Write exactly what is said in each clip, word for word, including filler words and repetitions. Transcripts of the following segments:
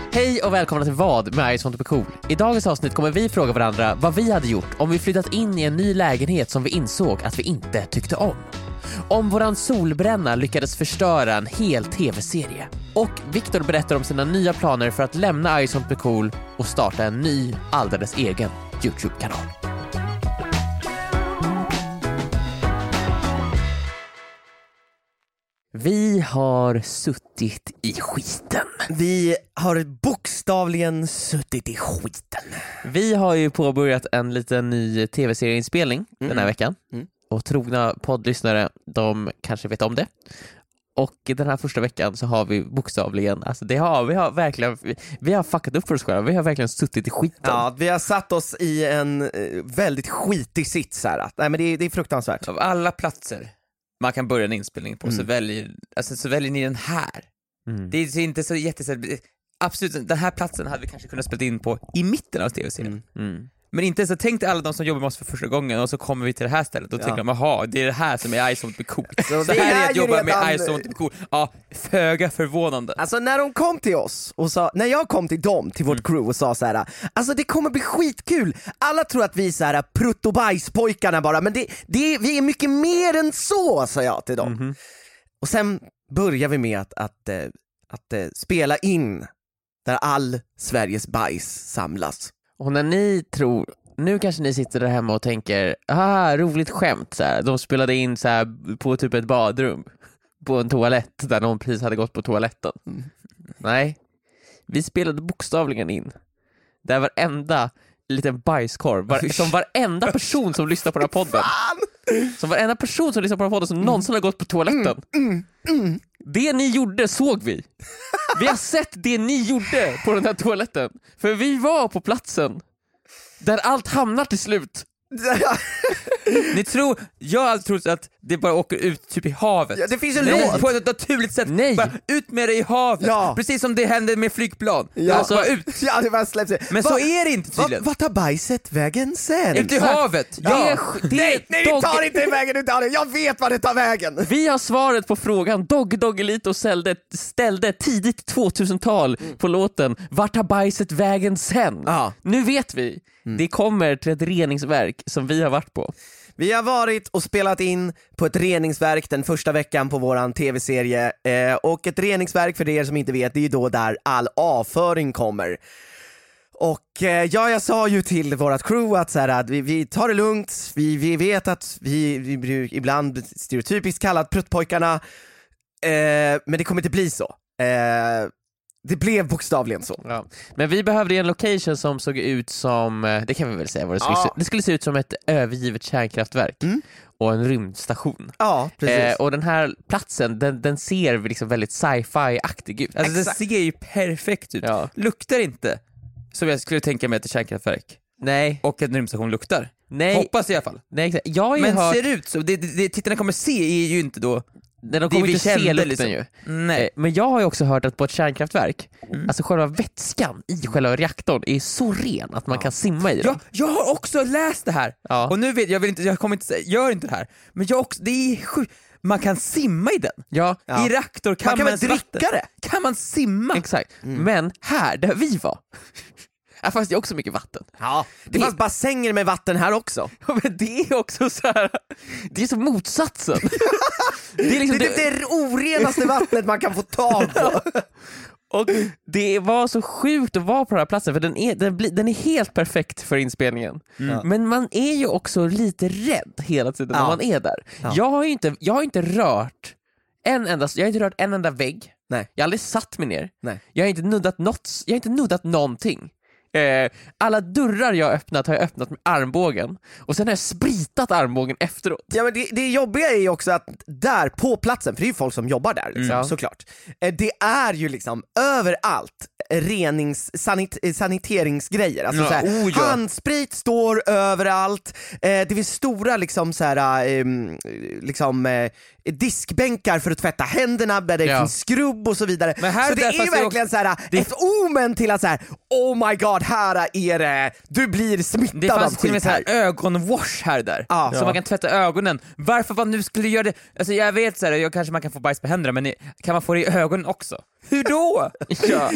Hej och välkomna till Vad med I Want to be cool. I dagens avsnitt kommer vi fråga varandra vad vi hade gjort om vi flyttat in i en ny lägenhet som vi insåg att vi inte tyckte om. Om våran solbränna lyckades förstöra en hel tv-serie. Och Viktor berättar om sina nya planer för att lämna I Want to be cool och starta en ny, alldeles egen YouTube-kanal. Vi har suttit i skiten. Vi har bokstavligen suttit i skiten. Vi har ju påbörjat en liten ny tv-serieinspelning mm. den här veckan. Mm. Och trogna poddlyssnare, de kanske vet om det. Och den här första veckan så har vi bokstavligen, alltså det har vi har verkligen, vi har fuckat upp för oss själva. Vi har verkligen suttit i skiten. Ja, vi har satt oss i en väldigt skitig sits här. Nej, men det är, det är fruktansvärt. Av alla platser man kan börja en inspelning på mm. så, väljer, alltså, så väljer ni den här. Mm. Det är inte så jättesett. Absolut, den här platsen hade vi kanske kunnat spela in på i mitten av tv-serien. Mm. Mm. Men inte så tänk alla de som jobbar med oss för första gången och så kommer vi till det här stället och ja. tänker de, jaha, det är det här som är I Want to be cool. Så, så här är det att jobba redan med I Want to be cool. Ja, föga förvånande. Alltså när de kom till oss och sa, när jag kom till dem, till vårt mm. crew och sa så här, alltså det kommer bli skitkul. Alla tror att vi är så här pruttobajspojkarna bara, men det, det, vi är mycket mer än så, sa jag till dem. Mm. Och sen börjar vi med att, att, att, att, att spela in där all Sveriges bajs samlas. Och när ni tror, nu kanske ni sitter där hemma och tänker, ah, roligt skämt så här. De spelade in så här på typ ett badrum, på en toalett där någon precis hade gått på toaletten. Mm. Nej, vi spelade bokstavligen in där varenda liten bajskorv, var, som varenda person som lyssnar på den här podden, som varenda person som lyssnar på den här podden som mm. någonsin har gått på toaletten. Mm. Mm. Mm. Det ni gjorde såg vi. Vi har sett det ni gjorde på den här toaletten. För vi var på platsen där allt hamnar till slut. Ni tror, jag har alltid trott att det bara åker ut typ i havet. Ja, det finns en Nej. låt På ett naturligt sätt. Nej. Bara ut med det i havet. Ja. Precis som det hände med flygplan. Ja. Alltså, bara ut. Ja, det var släppt. Men va, så är det inte tydligen. Vad tar bajset vägen sen? Ut i havet. Ja. Det är, det är nej, nej, det tar inte vägen ut av det. Jag vet vad det tar vägen. Vi har svaret på frågan Dogg Doggelito ställde, ställde tidigt tvåtusental mm. på låten Vart tar bajset vägen sen? Ja. Nu vet vi. Mm. Det kommer till ett reningsverk som vi har varit på. Vi har varit och spelat in på ett reningsverk den första veckan på våran tv-serie. Eh, och ett reningsverk, för er som inte vet, det är ju då där all avföring kommer. Och eh, ja, jag sa ju till vårat crew att, så här, att vi, vi tar det lugnt. Vi, vi vet att vi, vi blir ibland stereotypiskt kallat pruttpojkarna. Eh, men det kommer inte bli så. Eh, Det blev bokstavligen så. Ja. Men vi behövde en location som såg ut som, det kan vi väl säga vad det skulle, ja. se, det skulle se ut som ett övergivet kärnkraftverk mm. och en rymdstation. Ja, precis. Eh, och den här platsen, den, den ser liksom väldigt sci-fi-aktig ut. Alltså den ser ju perfekt ut. Ja. Luktar inte som jag skulle tänka mig att ett kärnkraftverk. Nej. Och en rymdstation luktar. Nej. Hoppas i alla fall. Nej, exakt. Jag har ju Men hört... ser ut så, det, det, det tittarna kommer se är ju inte då när de kommer inte se lukten liksom. Ju. Nej. Men jag har ju också hört att på ett kärnkraftverk mm. alltså själva vätskan i själva reaktorn är så ren att man ja. kan simma i den. Jag, jag har också läst det här. Ja. Och nu vet jag vill inte jag kommer inte säga gör inte det här. Men jag också det är sjukt. Man kan simma i den. Ja. Ja. I reaktor kan man, man kan dricka vatten. det. Kan man simma? Exakt. Mm. Men här där vi var ja, fast det är också mycket vatten. Ja, det, det fanns bassänger med vatten här också. Ja, men det är också så här. Det är så motsatsen. Det är liksom det, det, det orenaste vattnet man kan få tag på. Och det var så sjukt att vara på den här platsen, för den är, den blir, den är helt perfekt för inspelningen. Mm. Men man är ju också lite rädd hela tiden ja. när man är där. Ja. Jag har ju inte, jag har inte rört en enda, jag har inte rört en enda vägg. Nej. Jag har aldrig satt mig ner. Nej. Jag har inte nuddat något, jag har inte nuddat någonting. Eh, alla dörrar jag har öppnat har jag öppnat med armbågen. Och sen har jag spritat armbågen efteråt. Ja, men det, det jobbiga är ju också att där på platsen, för det är ju folk som jobbar där liksom, mm. såklart. eh, Det är ju liksom överallt renings, sanit, saniteringsgrejer alltså, ja, såhär, oh, ja. handsprit står överallt. eh, Det finns stora liksom, såhär, eh, liksom, eh, diskbänkar för att tvätta händerna där det ja. finns skrubb och så vidare. Men här, så det är ju verkligen också, såhär, det... ett omen till att såhär, oh my god, här är det, du blir smittad. Det fanns av till och med så här ögonwash här där ah. så ja. man kan tvätta ögonen. Varför man nu skulle göra det, alltså jag vet så här, jag kanske man kan få bajs på händerna, men kan man få det i ögonen också? Hur då? Ja. Men Victor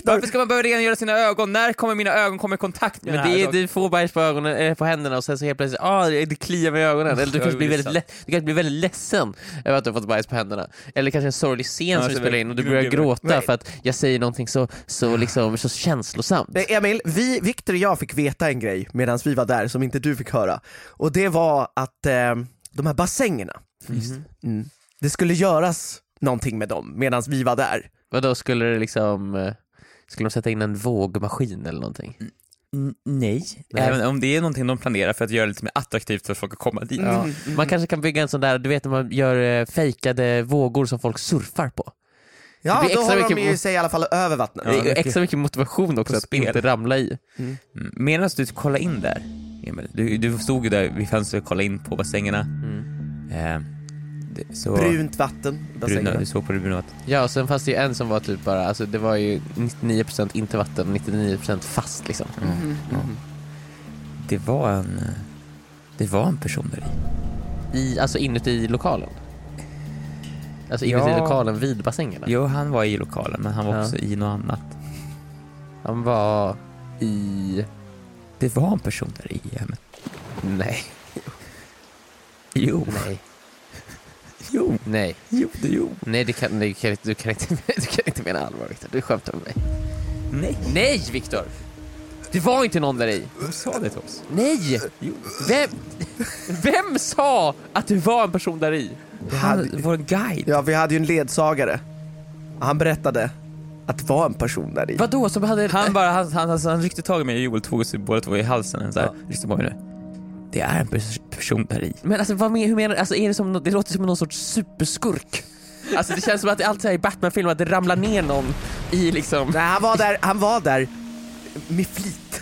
Viktor. Varför ska man behöva rengöra sina ögon? När kommer mina ögon komma i kontakt med Men det det här? är, du får bajs på ögonen, eller på händerna och sen så helt plötsligt, ah, det kliar med ögonen. Eller du kanske blir väldigt, le- du kanske blir väldigt ledsen över att du har fått bajs på händerna. Eller kanske en sorglig scen Ja, som vi så spelar in och du börjar gråta Nej. för att jag säger någonting så, så, liksom, så känslosamt. Nej, Emil, vi, Viktor och jag fick veta en grej medan vi var där som inte du fick höra. Och det var att eh, de här bassängerna, Mm. mm, det skulle göras någonting med dem medan vi var där. Vad då skulle det liksom, eh, skulle de sätta in en vågmaskin eller någonting? N- nej. Nej. Även om det är någonting de planerar för att göra det lite mer attraktivt för folk att komma dit. Ja. Man kanske kan bygga en sån där, du vet när man gör eh, fejkade vågor som folk surfar på. Ja, Det blir då extra håller de mycket- ju sig i alla fall över vattnet. Ja, det är mycket. extra mycket motivation också På att spel. inte ramla i. Mm. Medan du kollade in där, Emil, du, du stod ju där vid fönstret och kollade in på bassängerna. Mm. Eh, det, så, Brunt vatten i bruna, bassängerna. du såg på det bruna vattnet. Ja, och sen fanns det ju en som var typ bara, alltså det var ju nittionio procent inte vatten, nittionio procent fast liksom. Mm. Mm. Ja. Det var en Det var en person där i. I, alltså inuti lokalen. Alltså inuti Ja. lokalen vid bassängerna. Jo, han var i lokalen, men han var Ja. också i något annat. Han var i... Det var en person där i hemmet. Nej. Jo. Nej. Jo. Nej. Jo, det jo. Nej, det kan, det kan, du, kan inte, du kan inte mena allvar, Viktor. Du skämtar med mig. Nej. Nej, Viktor! Det var inte någon där i. Vem sa det till oss? Nej! Jo. Vem, vem sa att det var en person där i? Han var en guide. Ja, vi hade ju en ledsagare. Han berättade att det var en person där i. Vadå som hade... Han bara, han, han, alltså, han ryckte tag i mig och Joel tog oss båda två i halsen. Så här, Ja. lyssna på mig nu. Det är en pers- person där i. Men alltså, vad men, hur menar du? Alltså, är det som nå- det låter som någon sorts superskurk. Alltså det känns som att det alltid är i Batman-filmer att det ramlar ner någon i liksom... Nej, han var där, han var där med flit.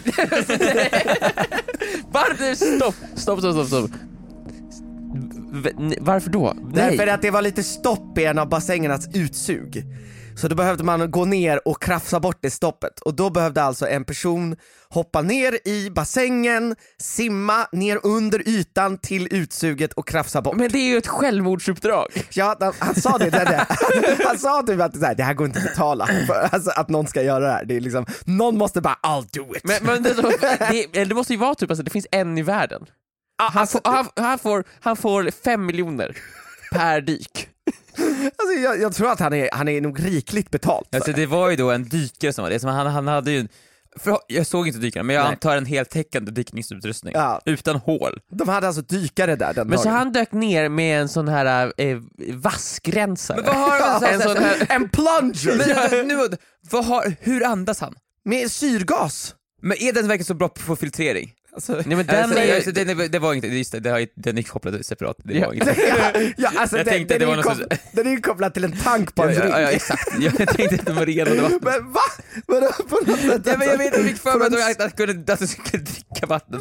Varför? Stopp, stopp, stopp, stopp, stopp. V- n- Varför då? Därför att det var lite stopp i en av bassängernas utsug. Så då behövde man gå ner och krafsa bort det stoppet. Och då behövde alltså en person hoppa ner i bassängen, simma ner under ytan till utsuget och krafsa bort. Men det är ju ett självmordsuppdrag. Ja, han, han sa det, det, det. Han sa typ att det, här, det här går inte att betala för, alltså, att någon ska göra det här. Det är liksom, någon måste bara, I'll do it. Men, men det, det, det måste ju vara typ, alltså, det finns en i världen. Han, alltså, får, han, han, får, han får fem miljoner per dyk. alltså, jag, jag tror att han är, han är nog rikligt betalt för. Alltså, det var ju då en dykare som var det. Som han, han hade ju... För, jag såg inte dykaren, men jag Nej. antar en heltäckande dykningsutrustning. Ja. Utan hål. De hade alltså dykare där den Men så dagen. han dök ner med en sån här eh, vaskrensare. Men vad har han? en sån här... En plunger! Men, nu, vad har, hur andas han? Med syrgas. Men är den verkligen så bra på filtrering? Alltså, Nej, men den alltså, är... alltså, det, det, det var inte, just det, det har, den är kopplad separat. Det Ja. var inte. ja, ja, alltså Jag den, tänkte den, att det är var ju någon kop- sorts- den är ju kopplad till en tank på en Ja, ring. ja, ja, exakt. Jag tänkte att det var renade vatten. Men va? Vadå på något sätt? Ja, men jag vet, jag fick för mig Från en- att jag kunde, att jag skulle dricka vatten.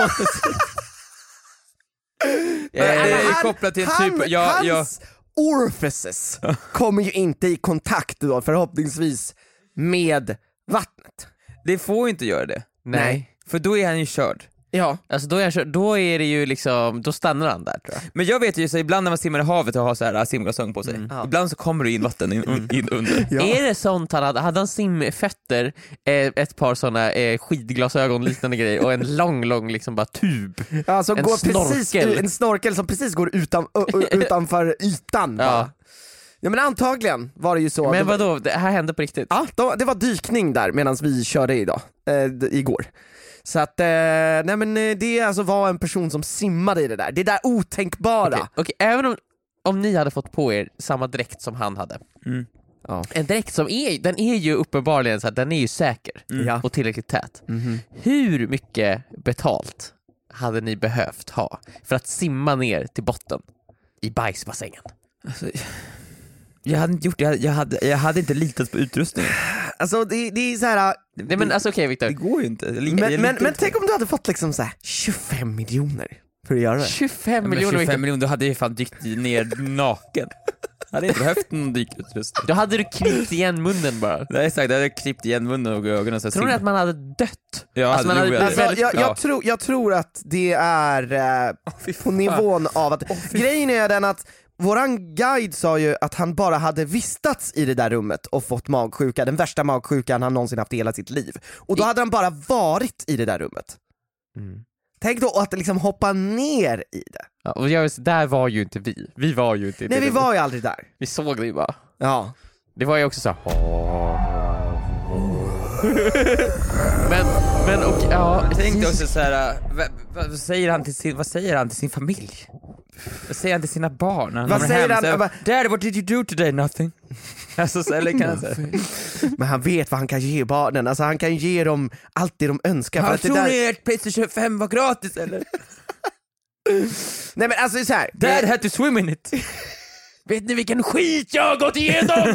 Eh, det är ju Han- kopplat till en han, typ... Ja, ja. hans orifices kommer ju inte i kontakt då förhoppningsvis med vattnet. Det får ju inte göra det. Nej. För då är han ju körd. Ja. Alltså då är, jag, kör- då är det ju liksom, då stannar han där tror jag. Men jag vet ju så ibland när man simmar i havet och har så här simglasögon på sig. Ja. Ibland så kommer det in vatten in, in under. Ja. Är det sånt han hade? Hade han simfötter, eh, ett par såna eh, skidglasögon liknande grejer och en lång, lång liksom bara tub? Alltså En går precis, snorkel. en snorkel som precis går utan, ö, ö, utanför ytan. Ja. Ja. Ja men antagligen var det ju så. Men det var, vadå, det här hände på riktigt? ja, då, det var dykning där medan vi körde idag, eh, d- igår. Så att, eh, nej men eh, det alltså var en person som simmade i det där. Det där otänkbara. Okej, okej, även om, om ni hade fått på er samma dräkt som han hade. Mm. Ja. En dräkt som är, den är ju uppenbarligen så att den är ju säker Ja. och tillräckligt tät. Mhm. Hur mycket betalt hade ni behövt ha för att simma ner till botten i bajsbassängen? Alltså, jag hade inte gjort det, jag, jag, hade, jag hade inte litat på utrustningen. Alltså det, det är så här. Nej men alltså okej Det Viktor, går ju inte. Jag li- jag Men, litar men, men inte. tänk om du hade fått liksom så här tjugofem miljoner för att göra det. tjugofem Men miljoner tjugofem Viktor. miljoner, då hade jag ju fan dykt ner naken. Jag hade inte behövt någon dykutrustning. Då hade du klippt igen munnen bara. Nej exakt, jag hade klippt igen munnen och ögonen så jag Tror ni simmar. att man hade dött? Ja, Alltså, man hade, hade jo, jag blivit hade- Alltså, jag, jag, ja. tror, jag tror att det är eh, på nivån av att grejen är den att våran guide sa ju att han bara hade vistats i det där rummet och fått magsjuka, den värsta magsjukan han någonsin haft i hela sitt liv. Och då hade han bara varit i det där rummet. Mm. Tänk då att liksom hoppa ner i det. Ja, och jag, där var ju inte vi. Vi var ju inte i det. Nej, vi rummet. var ju aldrig där. Vi såg det ju bara. Ja. Det var ju också så här. men, men och ja, jag tänkte också så här, vad, vad, säger han till sin, vad säger han till sin familj? Vad säger han till sina barn när han vad säger hem? han? Så, Dad, what did you do today? Nothing. Alltså, så, eller kan han säga. Men han vet vad han kan ge barnen. Alltså han kan ge dem allt det de önskar. Han för att tror det där... ni att PlayStation fem var gratis eller? Nej men alltså så här. Dad had to swim in it. Vet ni vilken skit jag har gått igenom?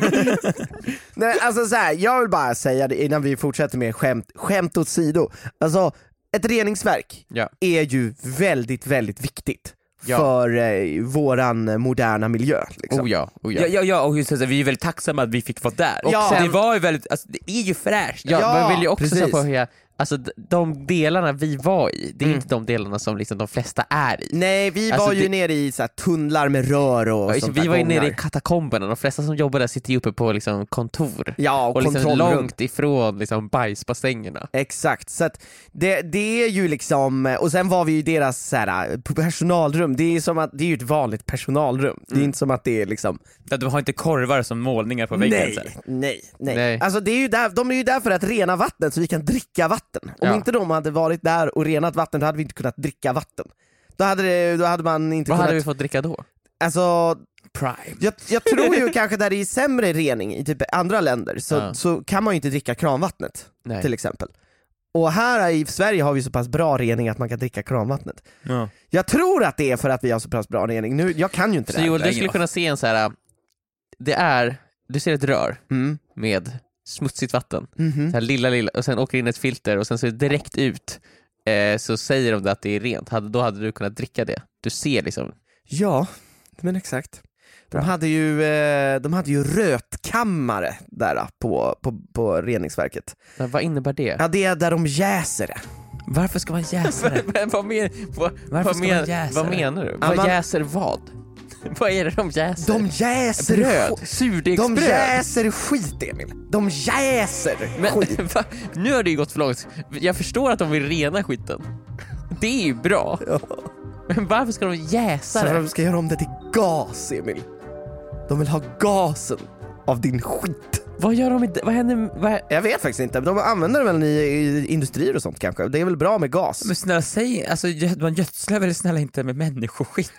Nej, alltså så här, jag vill bara säga det innan vi fortsätter med skämt, skämt åt sido. Alltså, ett reningsverk ja. är ju väldigt, väldigt viktigt ja. för eh, våran moderna miljö. Liksom. Oh ja, oh ja. Ja, ja, ja, och just så, vi är väldigt tacksamma att vi fick vara där. Och ja. sen, det var ju väldigt, alltså, det är ju fräscht. Ja, ja, man vill ju också precis. säga på hur jag, alltså de delarna vi var i, det är mm. inte de delarna som liksom de flesta är i. Nej, vi alltså var ju det... nere i så här, tunnlar med rör och ja, sånt vi var ju gångar. nere i katakomberna, de flesta som jobbar där sitter ju uppe på liksom kontor. Ja, och, och liksom kontrollrum. långt ifrån liksom bajsbassängerna. Exakt, så att det, det är ju liksom, och sen var vi ju deras så här, personalrum, det är som att det är ju ett vanligt personalrum, mm. det är inte som att det är liksom ja, de har inte korvar som målningar på väggen. Nej, så här. nej, nej, nej. Alltså det är ju där, de är ju där för att rena vattnet så vi kan dricka vatten. Om ja. inte de hade varit där och renat vatten, då hade vi inte kunnat dricka vatten. Då hade, det, då hade man inte Vad kunnat... hade vi fått dricka då? Alltså, Prime. jag, jag tror ju kanske där det är sämre rening i typ andra länder så, ja. så kan man ju inte dricka kranvattnet, Nej. till exempel. Och här i Sverige har vi så pass bra rening att man kan dricka kranvattnet. Ja. Jag tror att det är för att vi har så pass bra rening. Nu, jag kan ju inte Så det här. Joel, du skulle kunna se en så här. Det är, du ser ett rör Mm. med smutsigt vatten, Mhm. så här lilla lilla, och sen åker in ett filter och sen så är det direkt ut eh, så säger de att det är rent. Hade, då hade du kunnat dricka det. Du ser liksom. Ja, men exakt. De Bra. hade ju, eh, de hade ju rötkammare där på, på, på reningsverket. Men vad innebär det? Ja, det är där de jäser det. Varför ska man jäsa det? Men vad, men, vad, Varför vad, ska men, man jäsa vad det? menar du? Ja, Vad man- jäser vad? Vad är det de jäser? De jäser bröd, sk- surdegsbröd. De jäser skit, Emil. De jäser skit. Men va? Nu har det ju gått för långt. Jag förstår att de vill rena skiten. Det är ju bra. Ja. Men varför ska de jäsa Så det? de ska göra om det till gas, Emil. De vill ha gasen av din skit. Vad gör de med det? Vad händer? Vad... Jag vet faktiskt inte. De använder det väl i, i industrier och sånt kanske. Det är väl bra med gas. Men snälla, säg, alltså gö- man gödslar väl snälla inte med människoskit.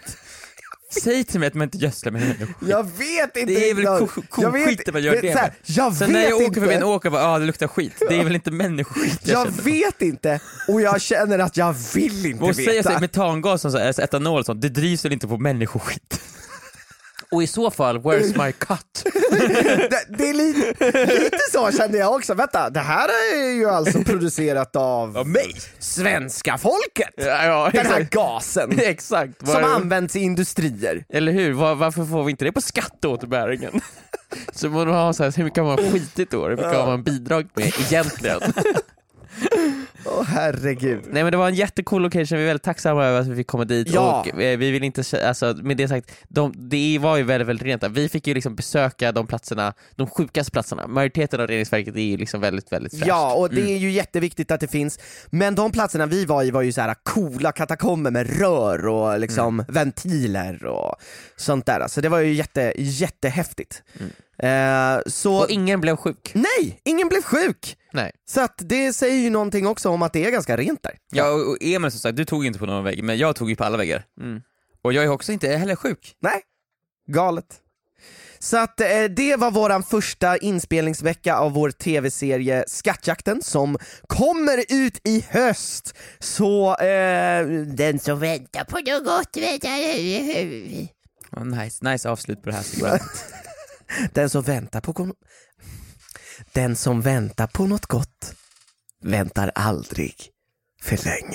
Säg till mig att man inte gödslar med människoskit. Jag vet inte. Det är väl jag- ko- jag vet- koskit man gör vet, det så här, med. Jag Sen vet när jag åker inte. förbi en åker och bara, ah, det luktar skit. Det är väl inte människoskit jag, Jag känner. vet inte och jag känner att jag vill inte Och säga veta. sig metangas och så, alltså etanol och sånt, det drivs väl inte på människoskit? Och i så fall, where's my cut? det, det är lite, lite så kände jag också. Vänta, det här är ju alltså producerat av, Av mig? svenska folket. Ja, ja, Den här exakt. gasen Exakt. Vad som är det? används i industrier. Eller hur? Var, varför får vi inte det på skatteåterbäringen? Så man har så här, hur mycket har man skitit då? Hur mycket har man bidragit med egentligen? Åh oh, herregud. Nej, men det var en jättecool location, vi är väldigt tacksamma över att vi fick komma dit. Ja. Och eh, vi vill inte, kä- alltså med det sagt, de, det var ju väldigt, väldigt rent där. Vi fick ju liksom besöka de platserna, de sjukaste platserna. Majoriteten av reningsverket är ju liksom väldigt, väldigt fräscht. Ja, och det är ju jätteviktigt att det finns. Men de platserna vi var i var ju så här coola katakomber med rör och liksom Mm. ventiler och sånt där. Så det var ju jätte, jättehäftigt. Mm. Eh, så Och ingen blev sjuk. nej, ingen blev sjuk. Nej. Så att det säger ju någonting också om att det är ganska rent där. Ja, och och Emil som sagt, du tog inte på någon vägg, men jag tog ju på alla väggar. Mm. Och jag är också inte heller sjuk. Nej, galet. Så att eh, det var våran första inspelningsvecka av vår tv-serie Skattjakten som kommer ut i höst. Så eh, den som väntar på något gott väntar. Oh, nice, nice avslut på det här segmentet. Den som väntar på kon- Den som väntar på något gott väntar aldrig för länge.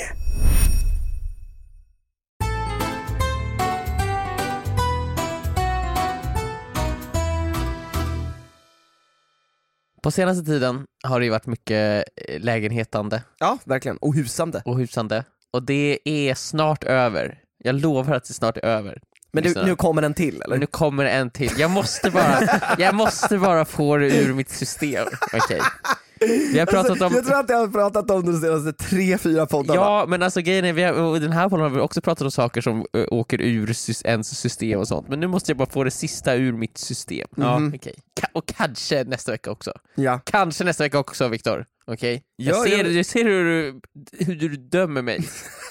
På senaste tiden har det ju varit mycket eh, lägenhetande Ja, verkligen. Och husande. och husande. Och det är snart över. Jag lovar att det snart är över. Men du, nu kommer en till eller? Nu kommer en till. Jag måste bara, jag måste bara få det ur mitt system. Okej. Okay. Vi har pratat alltså, om... Jag tror att jag har pratat om de senaste tre, fyra poddarna. Ja, men alltså grejen är, vi har, den här podden har vi också pratat om saker som uh, åker ur ens system och sånt. Men nu måste jag bara få det sista ur mitt system. Mm. Okay. Ka- och kanske nästa vecka också. Ja. Kanske nästa vecka också, Viktor. Okej? Okay? Jag, ja, ser, jag... jag ser hur du, hur du dömer mig.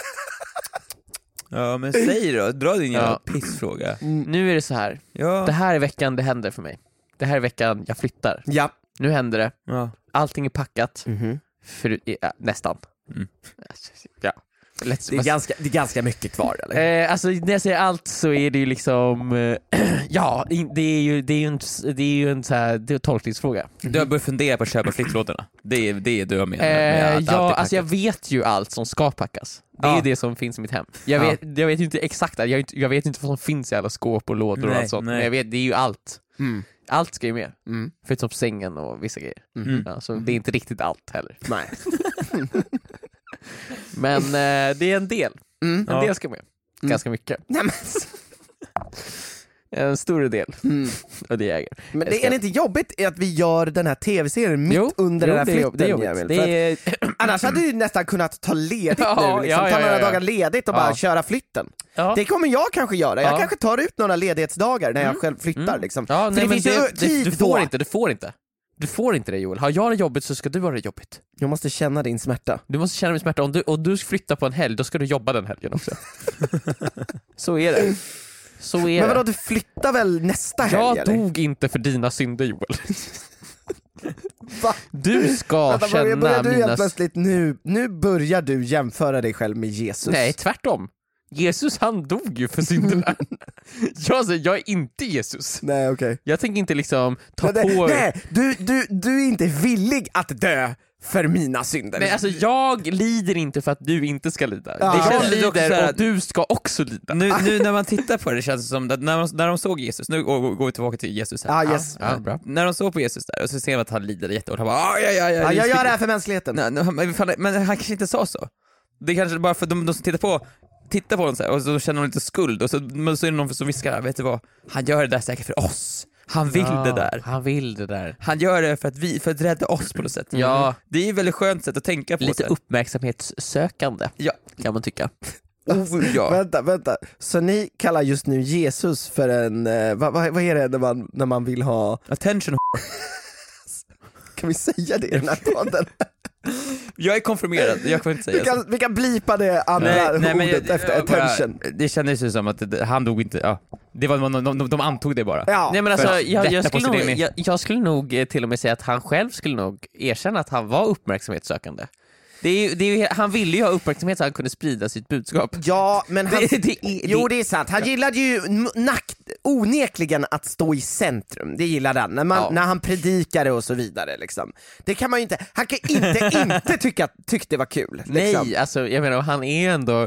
Ja, men säg då, dra din jävla ja. pissfråga. Mm. Nu är det så här. Ja. Det här är veckan det händer för mig. Det här är veckan jag flyttar. Ja. Nu händer det. Ja. Allting är packat. Mm-hmm. För, ja, nästan. Mm. Ja. Let's, det, är ganska, det är ganska mycket kvar eller? Eh, alltså när jag säger allt så är det ju liksom eh, ja, det är ju, det är ju en, det är ju en så här, det är en tolkningsfråga. Du har börjat fundera på att köpa flyttlådorna. Det är det du har menat eh, med att ja, alltså jag vet ju allt som ska packas. Det är ja. ju det som finns i mitt hem. Jag vet, ja. jag vet ju inte exakt, jag, jag vet inte vad som finns i alla skåp och lådor nej, och allt sånt. Nej. Men jag vet, det är ju allt. Mm. Allt ska ju med. Mm. Förutom sängen och vissa grejer. Mm. Ja, så mm. det är inte riktigt allt heller. Nej. Men eh, det är en del. Mm. En ja. del ska med. Mm. Ganska mycket. Nej, men... En stor del. Mm. Och det äger. Men det ska... är det inte jobbigt att vi gör den här tv-serien mitt jo, under jo, den här flytten? Det är jobbigt. Det är... Annars hade du nästan kunnat ta ledigt ja, nu. Liksom. Ja, ja, ta några ja, ja. dagar ledigt och ja. bara köra flytten. Ja. Det kommer jag kanske göra. Jag ja. kanske tar ut några ledighetsdagar när jag mm. själv flyttar. Mm. Liksom. Ja, nej, det finns det, ju det, tid du får då. inte, du får inte. Du får inte det, Joel. Har jag det jobbigt så ska du ha det jobbigt. Jag måste känna din smärta. Du måste känna min smärta. Om du, och du flyttar på en helg, då ska du jobba den helgen också. Så är det. Så är Men vadå, det. du flyttar väl nästa helg? Jag eller? dog inte för dina synder, Joel. Va? Du ska Vänta, känna börjar du mina... plötsligt nu, nu börjar du jämföra dig själv med Jesus. Nej, tvärtom. Jesus, han dog ju för synderna. jag, säger, jag är inte Jesus. Nej, okej. Okay. Jag tänker inte liksom ta nej, på... Nej, du, du, du är inte villig att dö för mina synder. Nej, alltså jag lider inte för att du inte ska lida. Ja. Det jag känns lider här, och du ska också lida. Nu, nu när man tittar på det, det känns som att när, man, när de såg Jesus, nu går vi tillbaka till Jesus här. Ah, yes. ja, bra. När de såg på Jesus där och så ser man att han lider jättehårt. Han bara, aj, aj, aj, ja, jag gör det här för mänskligheten. Nej, men, fan, men han kanske inte sa så. Det är kanske bara för de, de som tittar på tittar på honom så här, och så känner de lite skuld och så, men så är det någon som viskar, vet du vad, han gör det där säkert för oss. Han vill ja, det där. Han vill det där. Han gör det för att vi för att rädda oss på något sätt. Ja. Det är ju ett väldigt skönt sätt att tänka på. Lite uppmärksamhetssökande. Ja, kan man tycka. Oh, ja. Vänta, vänta. Så ni kallar just nu Jesus för en eh, vad, vad, vad är det när man, när man vill ha attention? Kan vi säga det i den här podden? Jag är konfirmerad, jag kan inte säga vi kan, så. Vi kan blipa det andra nej, nej, ordet jag, efter jag, attention. Jag, det kändes ju som att det, han dog inte, ja. Det var, de, de, de antog det bara. Ja. Nej, men alltså, jag, jag, skulle nog, jag, jag skulle nog till och med säga att han själv skulle nog erkänna att han var uppmärksamhetssökande. Det är ju, det är ju, han ville ju ha uppmärksamhet så han kunde sprida sitt budskap. Ja, men han, det, det, det, jo det är sant, han gillade ju nakt, onekligen att stå i centrum. Det gillade han, när, man, ja. när han predikade och så vidare liksom. Det kan man ju inte, han kan inte inte tycka tyckte det var kul liksom. Nej, alltså jag menar, han är ändå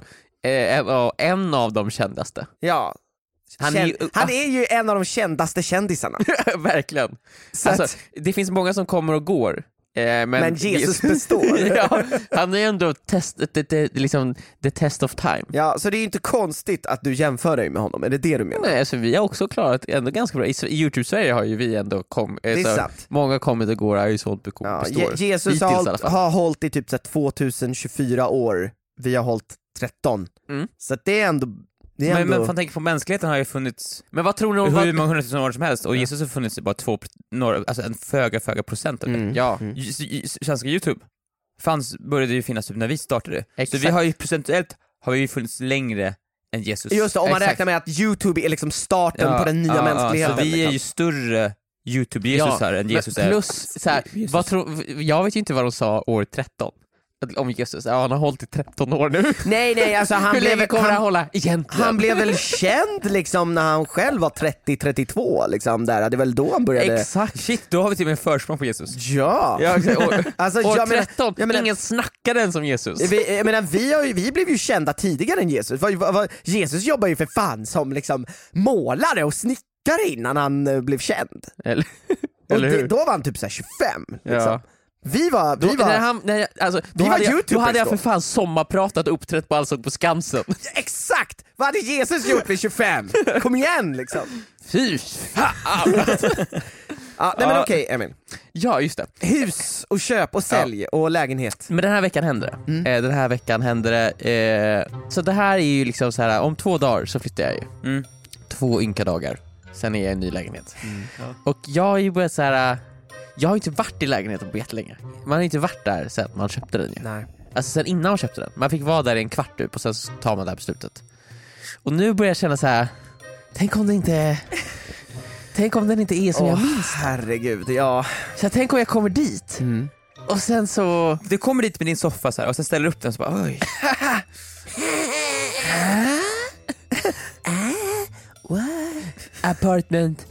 eh, en av de kändaste. Ja. Han är, ju, han är ju en av de kändaste kändisarna. Verkligen. Alltså, att... Det finns många som kommer och går. Eh, men, men Jesus består. Ja, han är ändå test, det, det, liksom, the test of time. Ja, så det är ju inte konstigt att du jämför dig med honom. Är det det du menar? Nej, alltså, vi har också klarat ändå ganska bra. I YouTube-Sverige har ju vi ändå kommit. Det är så, sant. Många kommit och går, har ju sålt på ja, består. Jesus har, hållit, har hållit i typ så tvåtusentjugofyra år. Vi har hållit tretton. Mm. Så det är ändå... Men, ändå... men fan, tänk på mänskligheten har ju funnits men vad tror ni om hur vad... många hundratusen år som helst och Jesus har funnits i bara två, några, alltså en föga föga procent av det. Mm. Ja. Mm. Svenska YouTube fanns, började ju finnas typ när vi startade. Exakt. Så vi har ju procentuellt har vi ju funnits längre än Jesus. Just det, om man Exakt. räknar med att YouTube är liksom starten ja, på den nya ja, mänskligheten. Så vi liksom. är ju större YouTube-Jesus ja, här än Jesus är. Plus, så här, vad tro, jag vet ju inte vad de sa år tretton. Om Jesus, ja, han har hållit i tretton år nu. Nej, nej, alltså han hur blev, länge kommer han, han hålla egentligen? Han blev väl känd liksom när han själv var trettio trettiotvå liksom där. Det är väl då han började. Exakt. Shit, då har vi till och med en försprång på Jesus. Ja. ja år, alltså, år jag tretton, menar, jag menar, ingen snackade än som Jesus. Vi, jag menar, vi, har ju, vi blev ju kända tidigare än Jesus. Jesus jobbar ju för fan som liksom målare och snickare innan han blev känd. Eller, och eller hur? Det, då var han typ så här tjugofem liksom. Ja. Vi var... Vi då, var, när han, när jag, alltså, då, vi hade var jag, då hade jag då. för fan sommarpratat och uppträtt på Allsång på Skansen. Ja, exakt! Vad hade Jesus gjort vid tjugofem? Kom igen liksom. Fy fan. Ja, nej men okej Emil. Ja, just det. Hus och köp och sälj ja. och lägenhet. Men den här veckan händer det. Mm. Eh, den här veckan händer det. Eh, så det här är ju liksom så här, om två dagar så flyttar jag ju. Mm. Två ynka dagar. Sen är jag i en ny lägenhet. Mm. Ja. Och jag har ju börjat så här. Jag har inte varit i lägenheten på jättelänge. Man har inte varit där sen man köpte den ju. Nej. Alltså sen innan man köpte den. Man fick vara där i en kvart upp och sen så tar man det här beslutet. Och nu börjar jag känna så här. Tänk om det inte... Tänk om den inte är som oh, jag minns. Herregud, ja. Så jag tänker om jag kommer dit. Mm. Och sen så... Du kommer dit med din soffa så här, och sen ställer upp den och så bara oj. Apartment.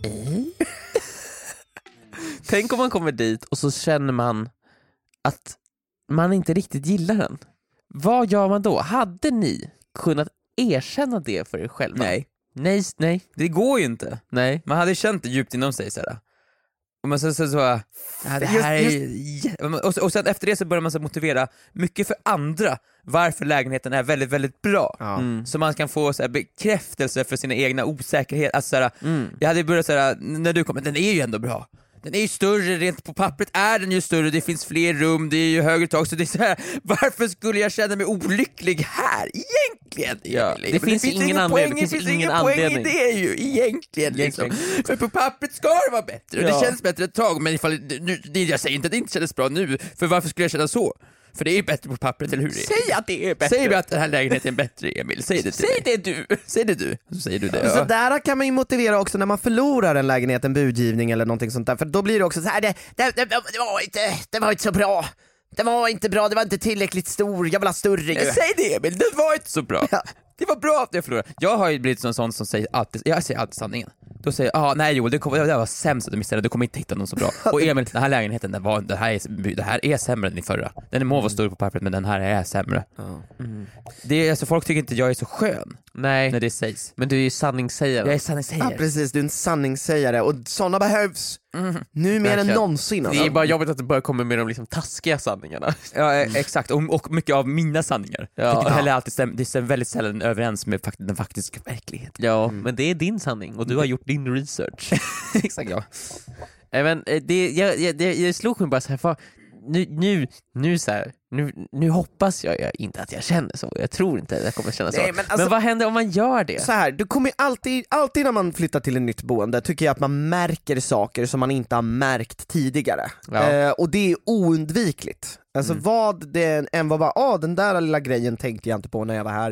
Tänk om man kommer dit och så känner man att man inte riktigt gillar den. Vad gör man då? Hade ni kunnat erkänna det för er själva? Nej. Nej, nej. Det går ju inte. Nej. Man hade känt det djupt inom sig så här. Och man så så, så ja, det här är just... och, och sen efter det så börjar man så motivera mycket för andra varför lägenheten är väldigt väldigt bra. Ja. Mm. Så man kan få så här, bekräftelse för sina egna osäkerheter. Alltså så här, mm. jag hade börjat så här, när du kommer, den är ju ändå bra. Den är ju större, rent på pappret är den ju större, det finns fler rum, det är ju högre tak, så det är så här, varför skulle jag känna mig olycklig här egentligen? Ja, det, det finns finns ingen ingen anledning, poäng, det finns, finns ingen ingen poäng anledning i det ju egentligen liksom. För på pappret ska det vara bättre och Ja. det känns bättre ett tag, men ifall, nu, jag säger inte att det inte känns bra nu, för varför skulle jag känna så? För det är bättre på pappret, eller hur? Säg att det är bättre. Säg att den här lägenheten är bättre, Emil. Säg det till Säg mig. det du. Säg det du. Så säger du det. Ja. Så där kan man ju motivera också när man förlorar en lägenhet, en budgivning eller någonting sånt där. För då blir det också så här, det, det, det, det, var, inte, det var inte så bra. Det var inte bra, det var inte tillräckligt stor, jag vill ha större. Jag säg det Emil, det var inte så bra. Ja. Det var bra att jag förlorade. Jag har ju blivit en sån som säger alltid, jag säger alltid sanningen. Då säger jag, ah, nej Joel, det, kommer, det var sämst att du missade, du kommer inte hitta någon så bra. Och Emil, den här lägenheten, den var, det, här är, det här är sämre än din förra. Den är må vara större på pappret, men den här är sämre. Mm. Det är, alltså, folk tycker inte jag är så skön. Nej. När det sägs. Men du är ju sanningssägare. Jag är sanningssägare. Ja precis, du är en sanningssägare och sådana behövs. Mm. Nu mer än någonsin alltså. Det är bara jobbigt att du börjar komma med de liksom taskiga sanningarna. Ja exakt, och, och mycket av mina sanningar. Ja. Jag tycker heller alltid stäm, det stämmer väldigt sällan överens med fakt- den faktiska verkligheten. Ja, mm. men det är din sanning och du har gjort din research. Exakt, ja. Nej, men det, jag, jag, jag, jag slog mig bara så här, för nu, nu, nu, så här, nu, nu hoppas jag, jag inte att jag känner så. Jag tror inte att jag kommer känna så. Nej, men, alltså, men vad händer om man gör det? Så här, du kommer alltid, alltid när man flyttar till ett nytt boende tycker jag att man märker saker som man inte har märkt tidigare. Ja. Eh, och det är oundvikligt. Alltså mm. vad det än var, bara, ah, den där lilla grejen tänkte jag inte på när jag var här.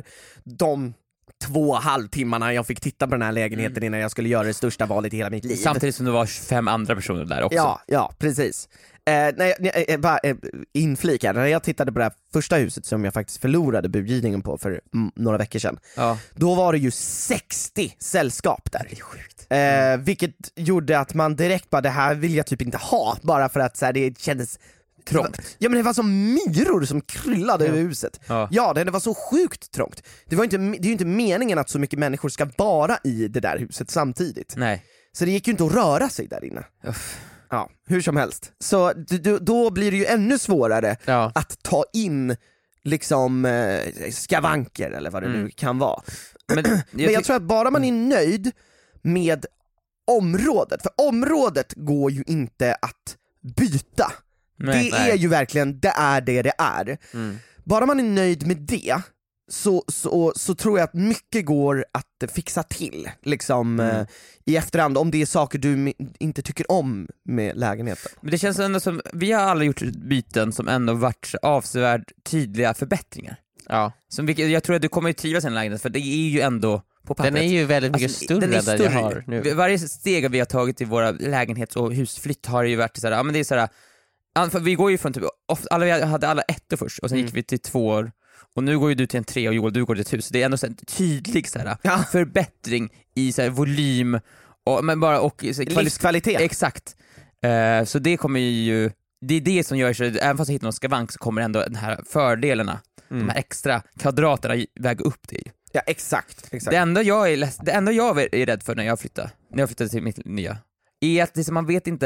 De två halvtimmarna jag fick titta på den här lägenheten mm. innan jag skulle göra det största valet i hela mitt liv. Samtidigt som det var fem andra personer där också. Ja, ja precis. Eh, nej, nej, eh, bara eh, inflik här, när jag tittade på det här första huset som jag faktiskt förlorade budgivningen på för mm, några veckor sedan, ja. Då var det ju sextio sällskap där. Det är sjukt. Eh, vilket gjorde att man direkt bara, det här vill jag typ inte ha, bara för att så här, det kändes trångt. Ja men det var som myror som kryllade ja. över huset. Ja, ja det, det var så sjukt trångt. Det, var inte, det är ju inte meningen att så mycket människor ska vara i det där huset samtidigt. Nej. Så det gick ju inte att röra sig där inne. Uff. Ja, hur som helst. Så d- då blir det ju ännu svårare ja. att ta in liksom eh, skavanker eller vad det mm. nu kan vara. Men jag, Men jag tror att bara man är nöjd med området, för området går ju inte att byta. Nej, det nej. är ju verkligen, det är det det är. Mm. Bara man är nöjd med det så, så, så tror jag att mycket går att fixa till liksom, mm. eh, i efterhand, om det är saker du inte tycker om med lägenheten. Men det känns ändå som, vi har alla gjort byten som ändå varit avsevärt tydliga förbättringar. Ja. Som vilket, jag tror att du kommer att trivas i en lägenhet, för det är ju ändå på pappret. Den är ju väldigt mycket alltså, större, den är större där jag har nu. Varje steg vi har tagit i våra lägenhets- och husflytt har ju varit så här, ja men det är så här, för vi går ju från typ, alla, vi hade alla ettor först och sen mm. gick vi till två år. Och nu går ju du till en tre och Joel, du går till ett hus. Det är ändå så en tydlig så här, ja. förbättring i så här, volym och, men bara, och så här, livskvalitet. Exakt. Uh, så det kommer ju, det är det som gör så, även fast jag hittar någon skavank så kommer ändå den här fördelarna, mm. de här extra kvadraterna väga upp det. Ja, exakt, exakt. Det enda jag är, det enda jag är rädd för när jag flyttar, när jag flyttar till mitt nya, är att det, man vet inte,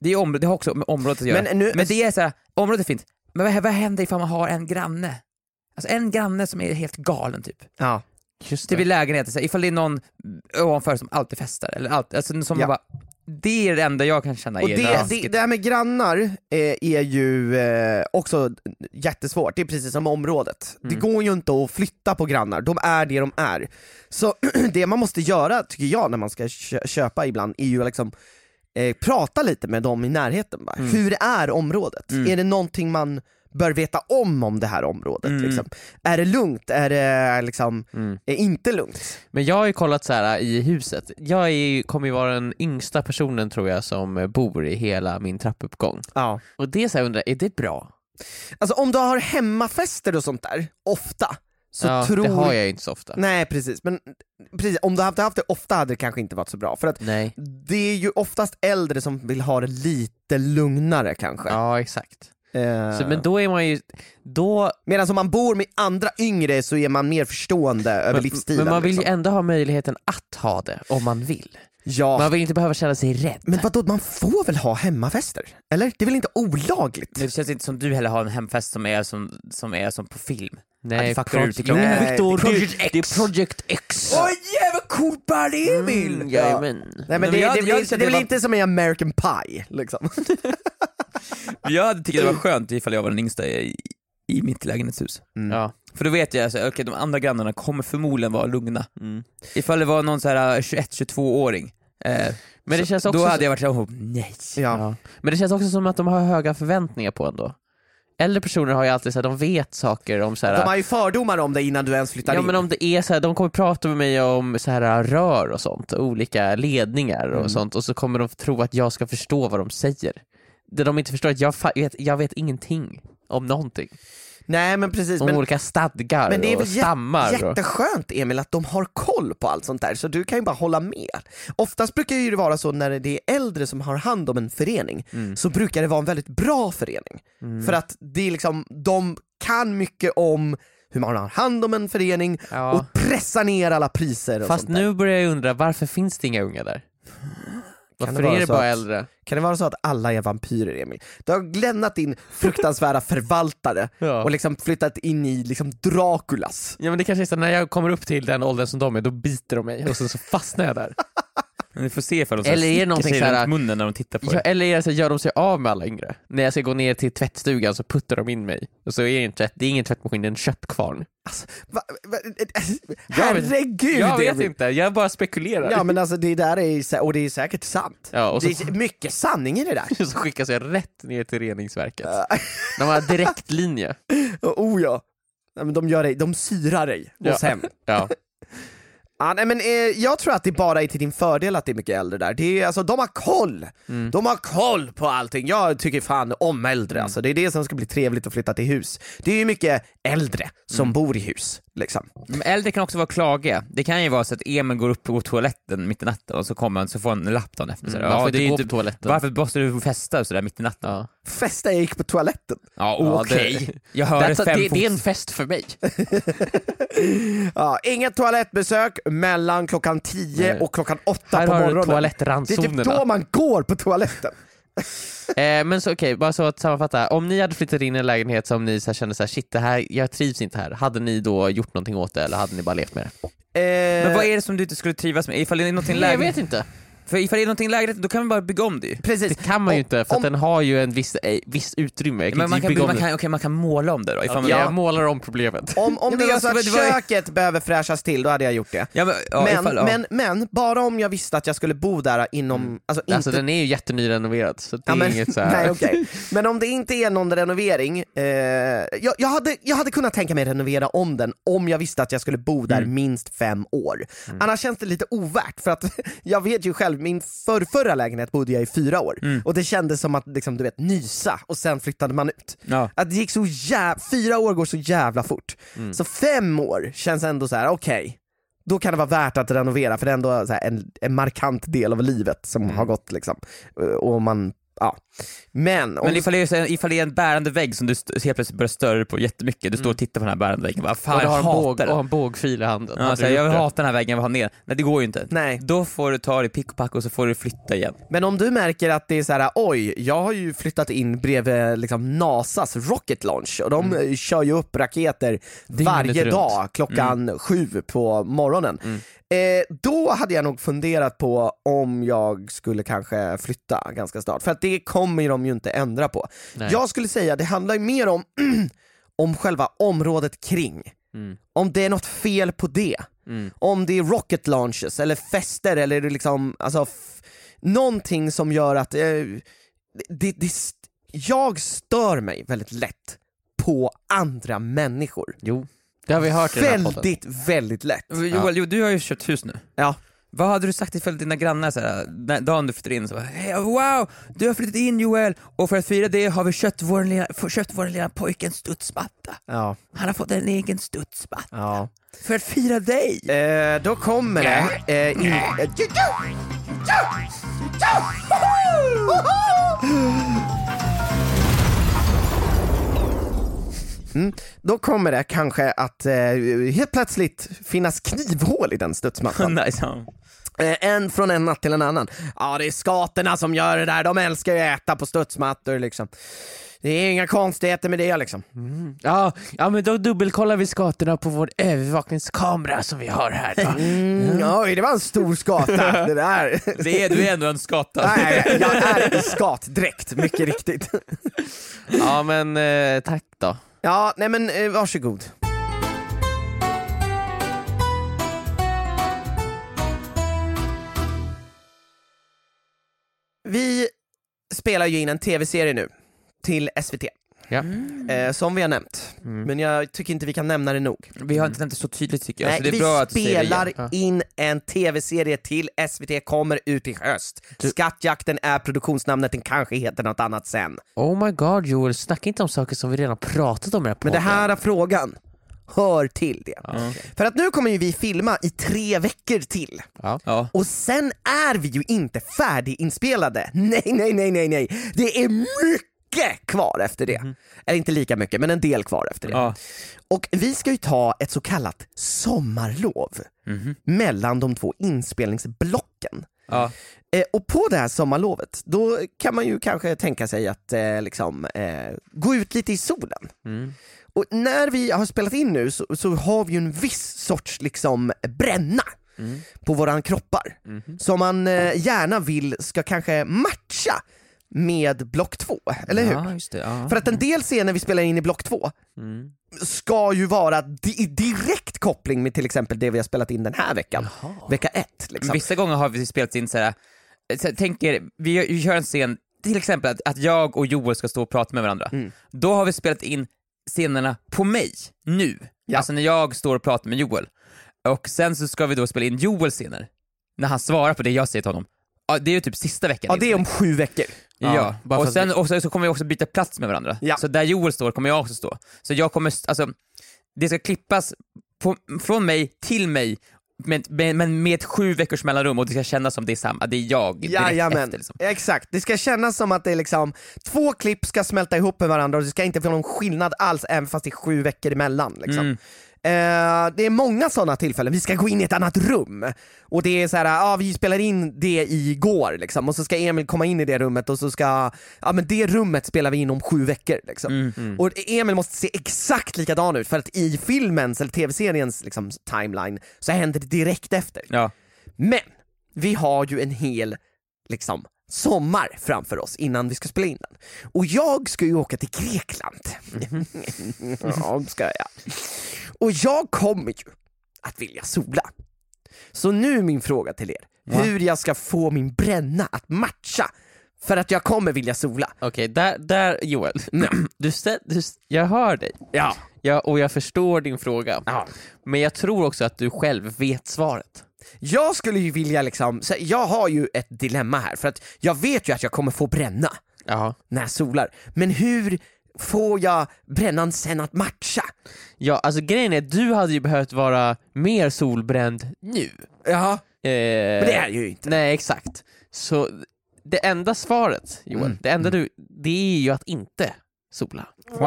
Det, är om, det har också med området att göra. Men, nu, men det är så här, området är fint. Men vad, vad händer ifall man har en granne? Alltså en granne som är helt galen typ. Ja. Just det. Vid lägenheten, så här, ifall det är någon ovanför som alltid festar eller allt, alltså som ja. bara, det är det enda jag kan känna. Och är det, det, det här med grannar eh, är ju eh, också jättesvårt. Det är precis som området. Mm. Det går ju inte att flytta på grannar. De är det de är. Så det man måste göra, tycker jag, när man ska kö- köpa ibland är ju liksom eh, prata lite med dem i närheten. Bara. Mm. Hur är området? Mm. Är det någonting man bör veta om om det här området? Mm. Liksom. Är det lugnt? Är det liksom mm. är inte lugnt? Men jag har ju kollat så här i huset. Jag är, kommer ju vara den yngsta personen tror jag som bor i hela min trappuppgång. Ja. Och det är så här, undrar, är det bra? Alltså om du har hemmafester och sånt där, ofta. Så ja, tror... det har jag inte så ofta. Nej, precis. Men precis, om du hade haft det ofta hade det kanske inte varit så bra. För att Nej. det är ju oftast äldre som vill ha det lite lugnare kanske. Ja, exakt. Uh... Så, men då är man ju då... Medan om man bor med andra yngre så är man mer förstående över men, livsstilen. Men man vill liksom. ju ändå ha möjligheten att ha det om man vill. Ja. Man vill inte behöva känna sig rädd. Men vadå, man får väl ha hemmafester? Eller? Det är väl inte olagligt? Det känns inte som du heller har en hemfest som är som, som, är som på film. Nej, Pro- ut i nej Victor, Project det, X. det är Project X. Åh, jävla cool party, Emil! Mm, ja, men. Nej, men, men jag, det, det, jag, blir, jag, det, det blir inte som en American Pie, liksom. Jag hade tyckt det var skönt ifall jag var den yngsta i, i mitt lägenhetshus. Mm. Ja. För då vet jag, alltså, okay, de andra grannarna kommer förmodligen vara lugna. Mm. Ifall det var någon så här tjugoett tjugotvå-åring. Eh, men det känns också då så... hade jag varit så oh, nej. Ja. Ja. Men det känns också som att de har höga förväntningar på ändå. Äldre personer har ju alltid så här, de vet saker om så här, de har ju fördomar om det innan du ens flyttar ja, in. men om det är så här, de kommer prata med mig om så här rör och sånt, olika ledningar och mm. sånt, och så kommer de tro att jag ska förstå vad de säger. Det de inte förstår att jag fa- vet, jag vet ingenting om någonting. Nej, men precis. Om men, olika stadgar men det är och väl stammar. Jä- jätteskönt, Emil, att de har koll på allt sånt där, så du kan ju bara hålla med. Oftast brukar ju det vara så när det är äldre som har hand om en förening, mm. så brukar det vara en väldigt bra förening. Mm. För att det är liksom, de kan mycket om hur man har hand om en förening, ja. Och pressar ner alla priser och fast sånt där. Nu börjar jag undra, varför finns det inga unga där? Varför det är det bara att, äldre? Kan det vara så att alla är vampyrer, Emil? Du har lämnat in fruktansvärda förvaltare ja. Och liksom flyttat in i liksom Draculas. Ja, men det kanske är så när jag kommer upp till den åldern som de är, då biter de mig och sen så fastnar jag där. Men vi får se för de eller är det någonting så här, munnen när de tittar på ja, det. eller är det så här, gör de sig av med alla yngre? När jag ska gå ner till tvättstugan så puttar de in mig. Och så är det inte, det är ingen tvättmaskin, det är en köttkvarn. Alltså, va, va, herregud! Jag vet, jag vet inte, jag bara spekulerar. Ja, men alltså det där är, och det är säkert sant. Ja, och så, det är mycket sanning i det där. Så skickas jag rätt ner till reningsverket. De har direktlinje. Oh ja. Nej, men de gör dig, de syrar dig ja. Och sen. Ja. Ja, nej, men eh, jag tror att det bara är till din fördel att det är mycket äldre där. Det är, alltså, de har koll. Mm. De har koll på allting. Jag tycker fan om äldre. Mm. Alltså, det är det som ska bli trevligt att flytta till hus. Det är ju mycket äldre som mm. bor i hus. Liksom. Men äldre kan också vara klagiga. Det kan ju vara så att Emil går upp på toaletten mitt i natten och så kommer han så får han en lappton efter. Mm. Varför, ja, det är inte, på toaletten? Varför måste du festa så där mitt i natten? Ja. Festa, jag gick på toaletten. Ja, okej. Okay. Jag hör det, fem det, det är en fest för mig. Ja, inget toalettbesök mellan klockan tio Nej. Och klockan åtta här på morgonen. Här har du det är typ då man går på toaletten. eh, men så okej, okay, bara så att sammanfatta. Om ni hade flyttat in i en lägenhet som ni så här, kände så här, shit, det här, jag trivs inte här. Hade ni då gjort någonting åt det eller hade ni bara levt med det? Eh... Men vad är det som du inte skulle trivas med? Ifall det är någonting lägenhet... Jag vet inte. För ifall det är någonting lägenhet, då kan man bara bygga om det. Precis. Det kan man ju inte, för om... att den har ju en viss, eh, viss utrymme. Men man kan, man, kan, okay, man kan måla om det då. Ifall ja, man... Jag målar om problemet. Om, om det är så att köket behöver fräschas till, då hade jag gjort det. Ja, men, ja, men, ifall, ja. men, men bara om jag visste att jag skulle bo där inom... Mm. Alltså, inte... alltså den är ju jättenyrenoverad, så det ja, är men, inget så här... nej, okay. Men om det inte är någon renovering, eh, jag, jag, hade, jag hade kunnat tänka mig renovera om den om jag visste att jag skulle bo där mm. minst fem år. Mm. Annars känns det lite ovärt, för att jag vet ju själv, min för, förra lägenhet bodde jag i fyra år mm. och det kändes som att liksom, du vet, nysa och sen flyttade man ut. Ja. Att det gick så jävla, fyra år går så jävla fort. Mm. Så fem år känns ändå så här: okej. Okay, då kan det vara värt att renovera, för det är ändå så här, en, en markant del av livet som mm. har gått liksom. Och man ja. Men, men ifall, det är, ifall det är en bärande vägg som du st- helt plötsligt börjar störa på jättemycket, du står och tittar på den här bärande väggen, vad fan, och du har jag en, hatar båg, den. och en bågfil i handen. Ja, så här, jag vill hata den här väggen, jag vill ha ner. Nej, det går ju inte. Nej. Då får du ta det pick och pack och så får du flytta igen. Men om du märker att det är så här: oj, jag har ju flyttat in bredvid liksom NASAs rocket launch och de mm. kör ju upp raketer varje dag klockan mm. sju på morgonen. Mm. Eh, då hade jag nog funderat på om jag skulle kanske flytta ganska snart, för att det kommer de ju inte ändra på. Nej. Jag skulle säga det handlar ju mer om om själva området kring. Mm. Om det är något fel på det. Mm. Om det är rocket launches eller fester eller liksom, alltså f- någonting som gör att eh, det, det, jag stör mig väldigt lätt på andra människor. Jo, det har vi hört i den här podden. Väldigt, väldigt lätt. Joel, jo, du har ju köpt hus nu. Ja. Vad hade du sagt ifall dina grannar såhär, dagen du flyttar in så bara, hey, wow, du har flyttat in Joel, och för att fira det har vi köpt vår lilla, köpt vår lilla pojkens studsmatta. Ja. Han har fått en egen studsmatta. Ja. För att fira dig. Eh, då kommer det eh, in... Eh, Mm. Då kommer det kanske att eh, helt plötsligt finnas knivhål i den studsmattan. Nice. eh, en från en natt till en annan. Ja, det är skatorna som gör det där. De älskar ju att äta på studsmattor liksom. Det är inga konstigheter med det liksom. Mm. Ja, ja, men då dubbelkollar vi skatorna på vår övervakningskamera som vi har här. Mm, ja, det var en stor skata. Det där. Det är, du är ändå en skata. Nej, jag är i skatdräkt, mycket riktigt. Ja, men eh, tack då. Ja, nej men eh, varsågod. Vi spelar ju in en tv-serie nu till S V T. Ja. Mm. Eh, som vi har nämnt. Mm. Men jag tycker inte vi kan nämna det nog. Vi har inte nämnt det så tydligt tycker jag. Nej, så det är vi bra att spelar ja. in en tv-serie till S V T, kommer ut i höst. Du... Skattjakten är produktionsnamnet, den kanske heter något annat sen. Oh my god Joel, snacka inte om saker som vi redan pratat om i den här podden. Men det här är frågan. Hör till det. Ja, okay. För att nu kommer ju vi filma i tre veckor till. Ja. Ja. Och sen är vi ju inte färdiginspelade. Nej, nej, nej, nej, nej. Det är mycket kvar efter det. Mm. Eller inte lika mycket, men en del kvar efter det. Ja. Och vi ska ju ta ett så kallat sommarlov mm. mellan de två inspelningsblocken. Ja. Eh, och på det här sommarlovet, då kan man ju kanske tänka sig att eh, liksom, eh, gå ut lite i solen. Mm. Och när vi har spelat in nu så, så har vi ju en viss sorts liksom bränna mm. på våran kroppar mm. som man eh, gärna vill ska kanske matcha med block två, eller hur? Ja, just det, ja. För att en del scener vi spelar in i block två mm. ska ju vara di- direkt koppling med till exempel det vi har spelat in den här veckan. Jaha. Vecka ett liksom. Vissa gånger har vi spelat in såhär, så tänker, vi, vi kör en scen till exempel att, att jag och Joel ska stå och prata med varandra. Mm. Då har vi spelat in scenerna på mig nu, ja. Alltså när jag står och pratar med Joel. Och sen så ska vi då spela in Joels scener när han svarar på det jag säger till honom. Ja, det är ju typ sista veckan. Ja, det är om sju veckor. Ja, ja. Och sen och så, så kommer vi också byta plats med varandra. Ja. Så där Joel står kommer jag också stå. Så jag kommer, alltså det ska klippas på, från mig till mig, men, men med ett sju veckors mellanrum, och det ska kännas som det är samma, det är jag direkt Jajamän. efter liksom. Exakt, det ska kännas som att det är liksom två klipp ska smälta ihop med varandra och det ska inte få någon skillnad alls, även fast det är sju veckor emellan liksom. Mm. Uh, det är många sådana tillfällen. Vi ska gå in i ett annat rum och det är så här, ja, vi spelar in det igår liksom, och så ska Emil komma in i det rummet och så ska, ja men det rummet spelar vi in om sju veckor liksom. Mm, mm. Och Emil måste se exakt likadan ut för att i filmens eller tv-seriens liksom, timeline så händer det direkt efter. Ja. Men vi har ju en hel liksom sommar framför oss innan vi ska spela in den. Och jag ska ju åka till Grekland. Mm. Ja, ska jag. Och jag kommer ju att vilja sola. Så nu är min fråga till er. Ja. Hur jag ska få min bränna att matcha. För att jag kommer vilja sola. Okej, okay, där, där Joel. Mm. Du, du, jag hör dig. Ja. Ja, och jag förstår din fråga. Ja. Men jag tror också att du själv vet svaret. Jag skulle ju vilja liksom, så jag har ju ett dilemma här. För att jag vet ju att jag kommer få bränna. Ja. När jag solar. Men hur får jag brännan sen att matcha? Ja, alltså grejen är att du hade ju behövt vara mer solbränd nu. Ja, eh, men det är ju inte. Nej, exakt. Så det enda svaret, Joel, mm. det enda du, det är ju att inte sola.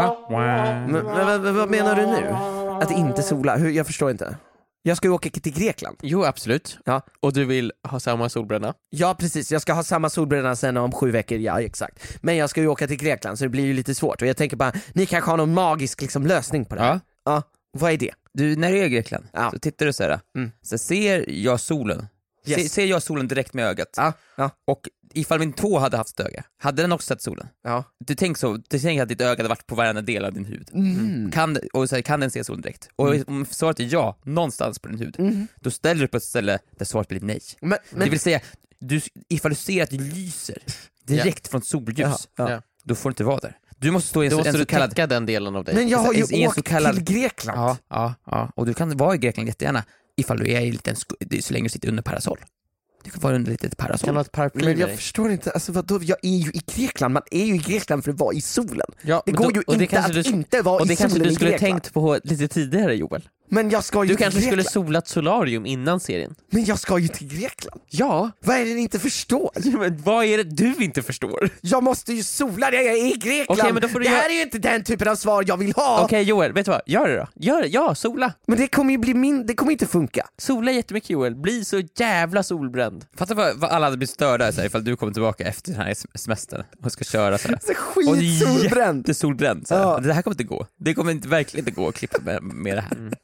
Men, men, men vad menar du nu? Att inte sola? Hur, jag förstår inte. Jag ska ju åka till Grekland. Jo, absolut. Ja. Och du vill ha samma solbränna? Ja, precis. Jag ska ha samma solbränna sen om sju veckor, ja exakt. Men jag ska ju åka till Grekland så det blir ju lite svårt. Och jag tänker bara, ni kanske har någon magisk liksom, lösning på det här. Ja. Ja. Vad är det? Du, när du är i Grekland, ja. så tittar du så här. Mm. Så ser jag solen. Yes. Se, ser jag solen direkt med ögat. Ja. Ja. Och ifall min tå hade haft öga, hade den också sett solen? Ja. Du tänker så, du tänker att ditt öga hade varit på varenda del av din hud. Mm. Kan, och så här, kan den se solen direkt? Och mm. om svaret är ja, någonstans på din hud, mm. då ställer du på ett ställe där svaret blir nej. Men, men... Det vill säga, du, ifall du ser att det lyser direkt ja. från solljus, ja. Ja. då får du inte vara där. Du måste stå i en, då måste en så du kallad... täcka den delen av dig. Men jag har ju en, en åkt kallad... till Grekland. Ja, ja, ja, och du kan vara i Grekland jättegärna ifall du är i liten sk- så länge du sitter under parasoll. Du kan vara under lite ett parasoll. Kan ha ett paraply. Men jag förstår inte, alltså vadå, jag är ju i Grekland, man är ju i Grekland för att vara i solen. Ja, det går då, ju inte att du, inte vara och i det solen i Grekland. kanske du skulle tänkt på lite tidigare, Joel. Men jag ska ju du till kanske Grekland. skulle solat solarium innan serien. Men jag ska ju till Grekland. Ja. Vad är det ni inte förstår? Ja, men vad är det du inte förstår? Jag måste ju sola när jag är i Grekland. Okay, men då får du det här göra... är ju inte den typen av svar jag vill ha. Okej okay, Joel, vet du vad? Gör det då. Gör det. Ja, sola. Men det kommer ju bli min... det kommer inte funka. Sola jättemycket Joel. Bli så jävla solbränd. Fattar vad, vad alla hade blivit störda så här, ifall du kommer tillbaka efter den här semestern och ska köra så här. Så skit solbränd. Det är solbränd. Så här. Ja. Det här kommer inte gå. Det kommer inte, verkligen inte gå att klippa med, med det här. Mm.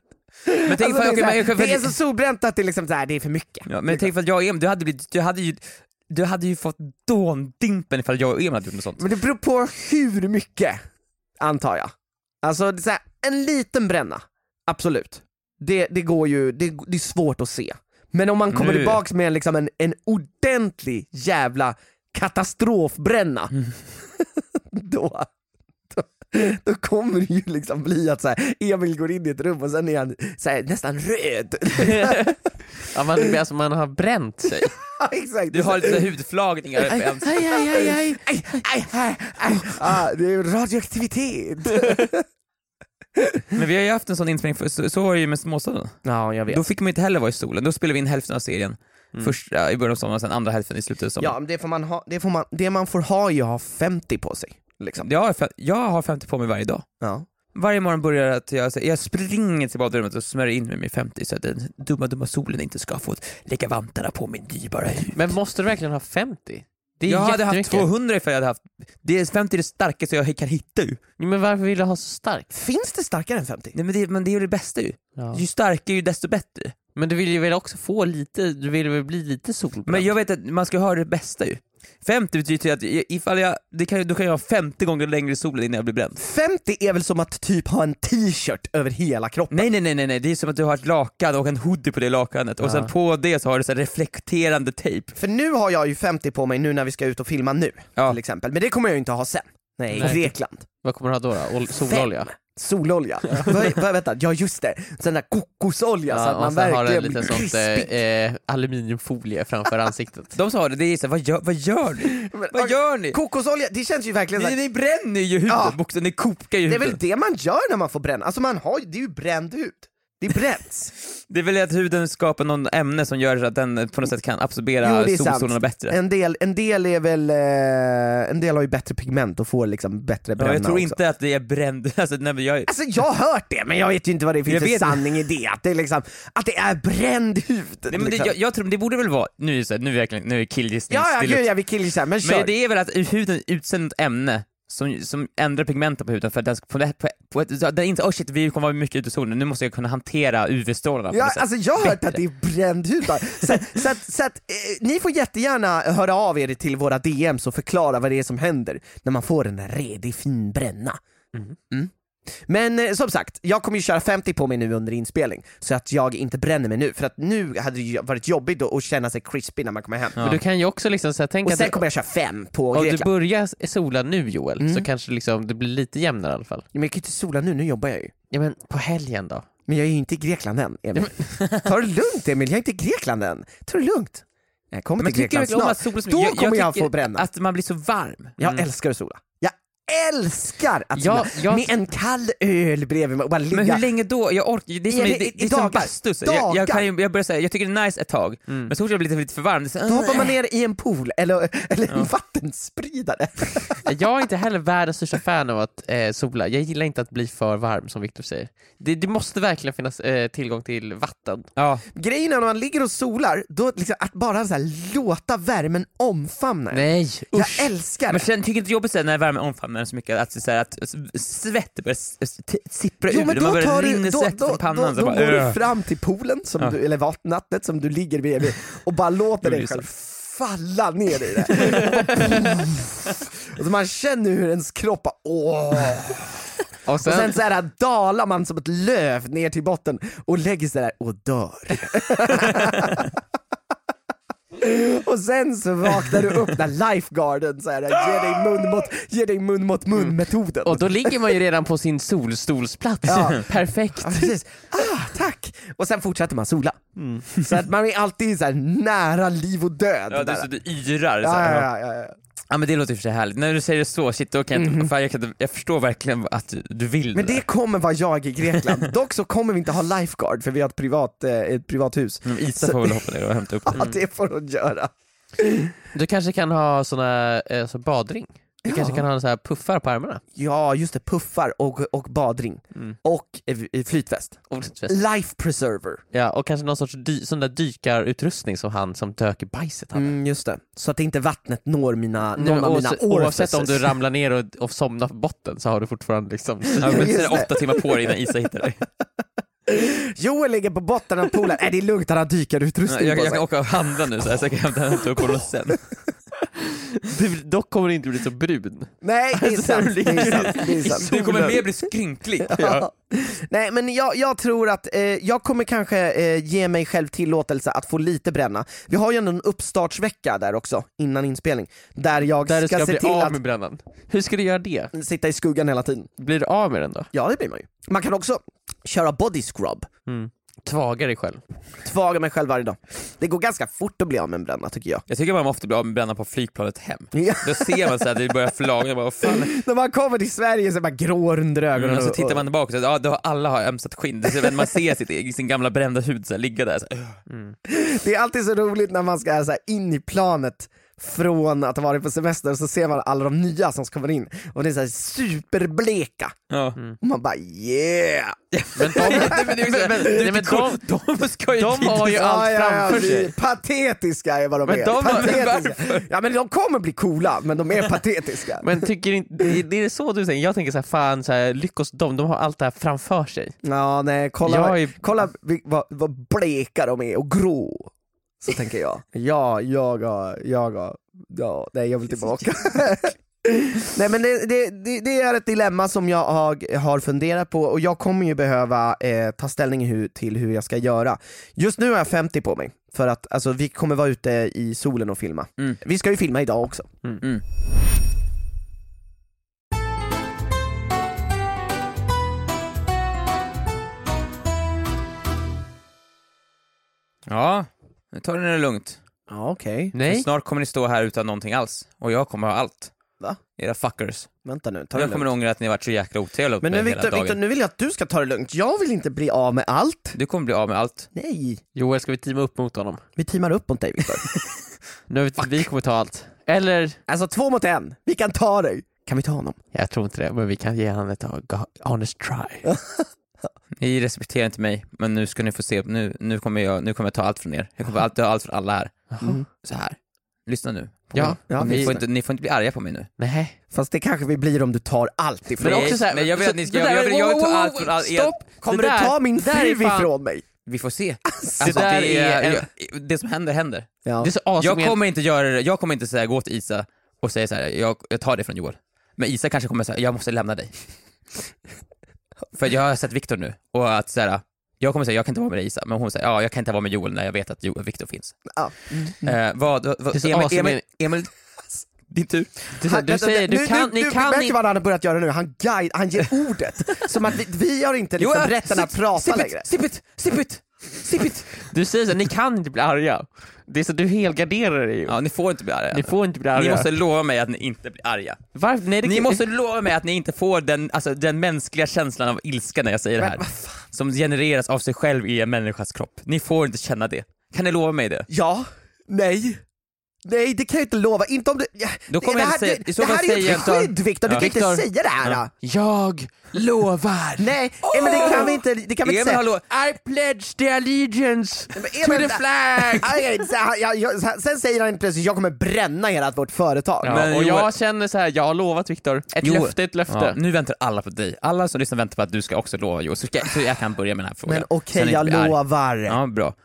Men tänk alltså, för, det, är okay, men, det är så solbränt att det, liksom så här, det är för mycket. Ja, men tänk för att jag och Emil, du hade, blivit, du, hade ju, du hade ju fått dåndimpen ifall jag och Emil hade gjort något sånt. Men det beror på hur mycket, antar jag. Alltså det är så här, en liten bränna, absolut. Det, det går ju, det, det är svårt att se. Men om man kommer nu. tillbaks med liksom en, en ordentlig jävla katastrofbränna, mm. då... då kommer det ju liksom bli att så här, Emil går in i ett rum och sen är han så här, nästan röd. Ja, man, alltså man har bränt sig. Ja, exakt. Du har lite hudflagningar. Aj, aj, aj, aj, aj, aj, aj, aj, aj. Ah, det är radioaktivitet. Men vi har ju haft en sån inspelning, för, så, så var det ju med Småstaden. Ja, jag vet. Då fick man inte heller vara i solen. Då spelade vi in hälften av serien. Mm. Först ja, i början av sommaren, sen andra hälften i slutet av sommaren. Ja, men det får man ha, det får man, det man får ha är ju att ha femtio på sig. Liksom. Jag, har, jag har femtio på mig varje dag. Ja. Varje morgon börjar att jag, jag springer till badrummet och smörjer in med mig femtio så att den dumma dumma solen inte ska få lägga vantarna på min dyrbara hud. Men måste du verkligen ha femtio? Det är jag hade haft tvåhundra ifall jag hade haft. Det är femtio det starkaste jag kan hitta ju. Ja, men varför vill du ha så starkt? Finns det starkare än femtio? Nej, men det, men det är ju det bästa ju. Ja. Ju starkare ju desto bättre. Men du vill ju väl också få lite, du vill väl bli lite solbränd. Men jag vet att man ska ha det bästa ju. femtio betyder att ifall jag, det kan, då kan jag ha femtio gånger längre solen innan jag blir bränd. femtio är väl som att typ ha en t-shirt över hela kroppen? Nej, nej, nej, nej, nej. Det är som att du har ett lakan och en hoodie på det lakanet. Ja. Och sen på det så har du så här reflekterande tejp. För nu har jag ju femtio på mig nu när vi ska ut och filma nu, ja. till exempel. Men det kommer jag ju inte ha sen. Nej, nej. Grekland. Vad kommer du ha då? då? Sololja? Fem. Sololja. vad, vad, vänta, ja just det. Sån där kokosolja, ja, så att man verkligen har en liten sånt eh, aluminiumfolie framför ansiktet. De sa det, det är så, vad gör, vad gör ni? Men, vad gör ni? Kokosolja, det känns ju verkligen ni, ni bränner ju huvudet, ja. Boksen, ni kokar ju huvudet. Det är väl det man gör när man får bränna. Alltså man har, det är ju bränd hud. Det bränns. Det är väl att huden skapar någon ämne som gör att den på något sätt kan absorbera solsolarna bättre. En del, en del är väl eh, en del har ju bättre pigment och får liksom bättre bränna. Ja, jag tror också. Inte att det är bränd. Alltså, nej, jag... alltså jag har hört det, men jag vet ju inte vad det finns för sanning i det. Att det är liksom att det är bränd hud. Nej, men liksom. det, jag, jag tror det borde väl vara nu är så nu är verkligen nu är killgissning. Ja, ja, gud, jag vill killgissa, men kör. Men det är väl att huden utsänder ett ämne som, som ändrar pigmenten på huden för att den ska på det, på, på ett, den inte, oh shit, vi kommer vara mycket ute i solen, nu måste jag kunna hantera U V-strålarna. Ja, alltså jag har hört att det är bränd hud. Så, så att, så att eh, ni får jättegärna höra av er till våra D Ms och förklara vad det är som händer när man får en redig fin bränna. Mm. Mm. Men eh, som sagt, jag kommer ju köra femtio på mig nu under inspelning så att jag inte bränner mig nu, för att nu hade det varit jobbigt att känna sig crispy när man kommer hem. Ja. Men du kan ju också liksom så här, tänka och sen att kommer jag köra fem på om Grekland. du börjar sola nu, Joel, mm. så kanske liksom det blir lite jämnare i alla fall. Ja, men jag kan inte sola nu, nu jobbar jag ju. Ja, men på helgen då? Men jag är ju inte i Grekland än, Emil. Ta det lugnt, Emil, jag är inte i Grekland än. Ta det lugnt. Jag kommer men till Grekland snart. Då jag, kommer jag, jag få bränna. Att man blir så varm. Jag mm. älskar att sola. Jag älskar att Ja, jag- med en kall öl bredvid mig och bara ligga. Men hur länge då? Jag orkar, det är som, Är det- det, det, det är i som dagar? bastus. Jag, jag, kan ju, jag börjar säga, jag tycker det är nice ett tag, Mm. men så fort jag blir lite, lite för varm, så, Då hoppar man ner i en pool eller, eller en vattenspridare. Jag är inte heller världens största fan av att eh, sola. Jag gillar inte att bli för varm som Victor säger. Det, det måste verkligen finnas eh, tillgång till vatten. Ja. Grejen är när man ligger och solar, då liksom att bara så här, låta värmen omfamna en. Nej, Jag usch. älskar Men det. känner, tycker inte det är jobbigt så här, när värmen omfamnar en så mycket att, så här, att svett börjar s- s- t- sippra Jo, ur, men man då, börjar tar du, rinna då, svett då, från pannan. då, så då bara, går "Ugh." du fram till poolen, som Ja. du, eller vattnet som du ligger bredvid och bara låter dig Det blir själv falla ner i det. Och, bara, och så man känner hur ens kropp bara, åh. Och Och sen, sen så här dalar man som ett löv ner till botten och lägger sig där och dör. Och sen så vaknar du upp när lifeguarden så här, ger dig mun mot, ger dig mun mot mun metoden. och då ligger man ju redan på sin solstolsplats. Ja. Perfekt. Ja, precis. Ah, tack! Och sen fortsätter man sola. Så att man är alltid så här nära liv och död. Ja, det är där. så du yrar. Så ja, här. ja, ja, ja. Ja, men det låter ju för sig härligt. När du säger det så, shit, då kan jag, inte, fan, jag, kan, inte- jag förstår verkligen att du, du vill Men det det där. kommer vara jag i Grekland. Dock så kommer vi inte ha lifeguard för vi har ett privat, eh, ett privat hus. Men Isa får väl hoppa ner och hämta upp det. Ja, det får hon göra. Du kanske kan ha såna eh, så badring. Du Ja. kanske kan ha så här puffar på armarna. Ja, just det, puffar och, och badring. Mm. Och eh, flytväst. Och, fest. Life preserver. ja, och kanske någon sorts dy, sån där dykarutrustning som han som dök i bajset hade. Mm, just det. Så att inte vattnet når mina, Nej, någon men av mina oavsett, oavsett om orifices. du ramlar ner och, och somnar på botten så har du fortfarande liksom... Ja, men Just så är det det. åtta timmar på dig innan Isa hittar dig. Joel ligger på botten av poolen. Är det är lugnt, han har dykarutrustning Jag, på jag sig. kan åka och handla nu så, här, så jag kan hämta hämta upp honom sen. Du, dock kommer du inte bli så brun. Nej, det är sant. Det är sant. Det är sant. Du kommer mer bli skrynklig. Ja. Nej, men jag, jag tror att eh, jag kommer kanske eh, ge mig själv tillåtelse att få lite bränna. Vi har ju ändå en uppstartsvecka där också, innan inspelning, där jag Där du ska, ska se bli till av att med brännan. Hur ska du göra det? sitta i skuggan hela tiden. Blir du av med den då? Ja, det blir man ju. Man kan också köra body scrub. Mm. Tvaga dig själv. Tvaga mig själv varje dag. Det går ganska fort att bli av med en bränna, tycker jag. Jag tycker man ofta blir av med bränna på flygplanet hem. Ja. Då ser man så att det börjar förlaga, bara, vad fan. När man kommer till Sverige så är man grå under ögonen. Mm, och så och- tittar man tillbaka och så, ja, då har alla har ömsat skinn. Det ser- Man ser sitt, sin gamla brända hud så här, ligga där. Så, här. Det är alltid så roligt när man ska så här, in i planet från att ha varit på semester, och så ser man alla de nya som kommer in och det är så här superbleka Ja. och man bara yeah! Men de, Nej, men det är också- men, men, nej, men de, de ska ju de dit. har ju allt framför vi- sig. Patetiska är vad de Men är. de- patetiska. Ja, men de kommer bli coola, men de är patetiska. Men tycker inte, det det är så du säger, jag tänker så här, fan så här, lyckos dem, de har allt det här framför sig. Ja, nej, kolla, Jag är- kolla vi- vad, vad bleka de är och grå. Så tänker jag. Ja, jag har, jag har, ja, nej jag vill tillbaka. Nej, men det, det, det, det är ett dilemma som jag har, har funderat på, och jag kommer ju behöva eh, ta ställning hur, till hur jag ska göra. Just nu har jag femtio på mig, för att alltså, vi kommer vara ute i solen och filma. Mm. Vi ska ju filma idag också. Mm. Ja, nu tar det lugnt. Ja, okej. För Nej? snart kommer ni stå här utan någonting alls. Och jag kommer ha allt. Va? Era fuckers. Vänta nu, ta det Jag kommer lugnt. ångra att ni varit så jäkla otrevliga Men uppe nu hela Victor, dagen. Victor, nu vill jag att du ska ta det lugnt. Jag vill inte bli av med allt. Du kommer bli av med allt. Nej, Joel, ska vi teama upp mot honom? vi teamar upp mot dig, Victor. Nu vet vi kommer ta allt. Eller, Alltså två mot en, vi kan ta dig. Kan vi ta honom? jag tror inte det, men vi kan ge honom ett honest try. Ni respekterar inte mig, men nu ska ni få se. Nu, nu, kommer, jag, nu kommer jag ta allt från er. Jag kommer alltid ha allt från alla här. Mm. Så här. Lyssna nu. på Ja, mig. ja, Och ni, vi- får inte, ni får inte bli arga på mig nu. Nej. Fast det kanske vi blir om du tar allt ifrån Men mig. också så här, nej, jag vill att ni ska- det där- jag vill- jag vill ta wow, wow, allt wow, från all- Stopp! Kommer Det du där- ta min där är fru fan- ifrån mig? Vi får se. Det Alltså, där det, är, är- jag, det som händer, händer. Ja. Det är så awesome. Jag kommer inte göra det. Jag kommer inte säga gå till Isa och säga så här, jag, jag tar det från Joel. Men Isa kanske kommer säga, jag måste lämna dig. För jag har sett Victor nu, och att så här, jag kommer säga, jag kan inte vara med dig, Isa. Men hon säger, ja, jag kan inte vara med Joel när jag vet att Joel, Victor finns. Ja. Eh, vad, vad, Det är så Emil, awesome. Emil, Emil, din tur. Du, du, du säger, du nu, kan, nu, ni du, kan märker inte... vad han har börjat göra nu, han, guide, han ger ordet. Som att vi, vi har inte liksom Jo, rätten att prata sip längre. it, sip it, sip it. Sip it. Du säger så, ni kan inte bli arga. Det är så du helgarderar dig ju. Ja, ni får inte bli arga. Ni får inte bli arga. Ni måste lova mig att ni inte blir arga. Varför? Nej, det Ni kan... måste lova mig att ni inte får den, alltså, den mänskliga känslan av ilska när jag säger det här. Som genereras av sig själv i en människas kropp. Ni får inte känna det. Kan ni lova mig det? Ja, nej. Nej, det kan jag inte lova. Inte om du... Ja, Då kommer det, jag här, säga, det, i så det fall här är ju säger ett jag- skydd, Victor. Du Ja. kan Victor. inte säga det här. Ja. Jag lovar. Nej, oh! men det kan vi inte, det kan vi inte Emil, säga. hallå. I pledge the allegiance Men to Emil, the flag. Aj, aj, så här, jag, jag, sen säger han plötsligt jag kommer bränna hela vårt företag. Ja, Men och Joel- jag känner så här, jag har lovat Viktor. Ett Joel. löfte, ett löfte. Ja, nu väntar alla på dig. Alla som lyssnar väntar på att du ska också lova, Joel. Så, ska, så jag kan börja med den här frågan. Men okej, Så ni jag inte blir arg. lovar. Ja, bra.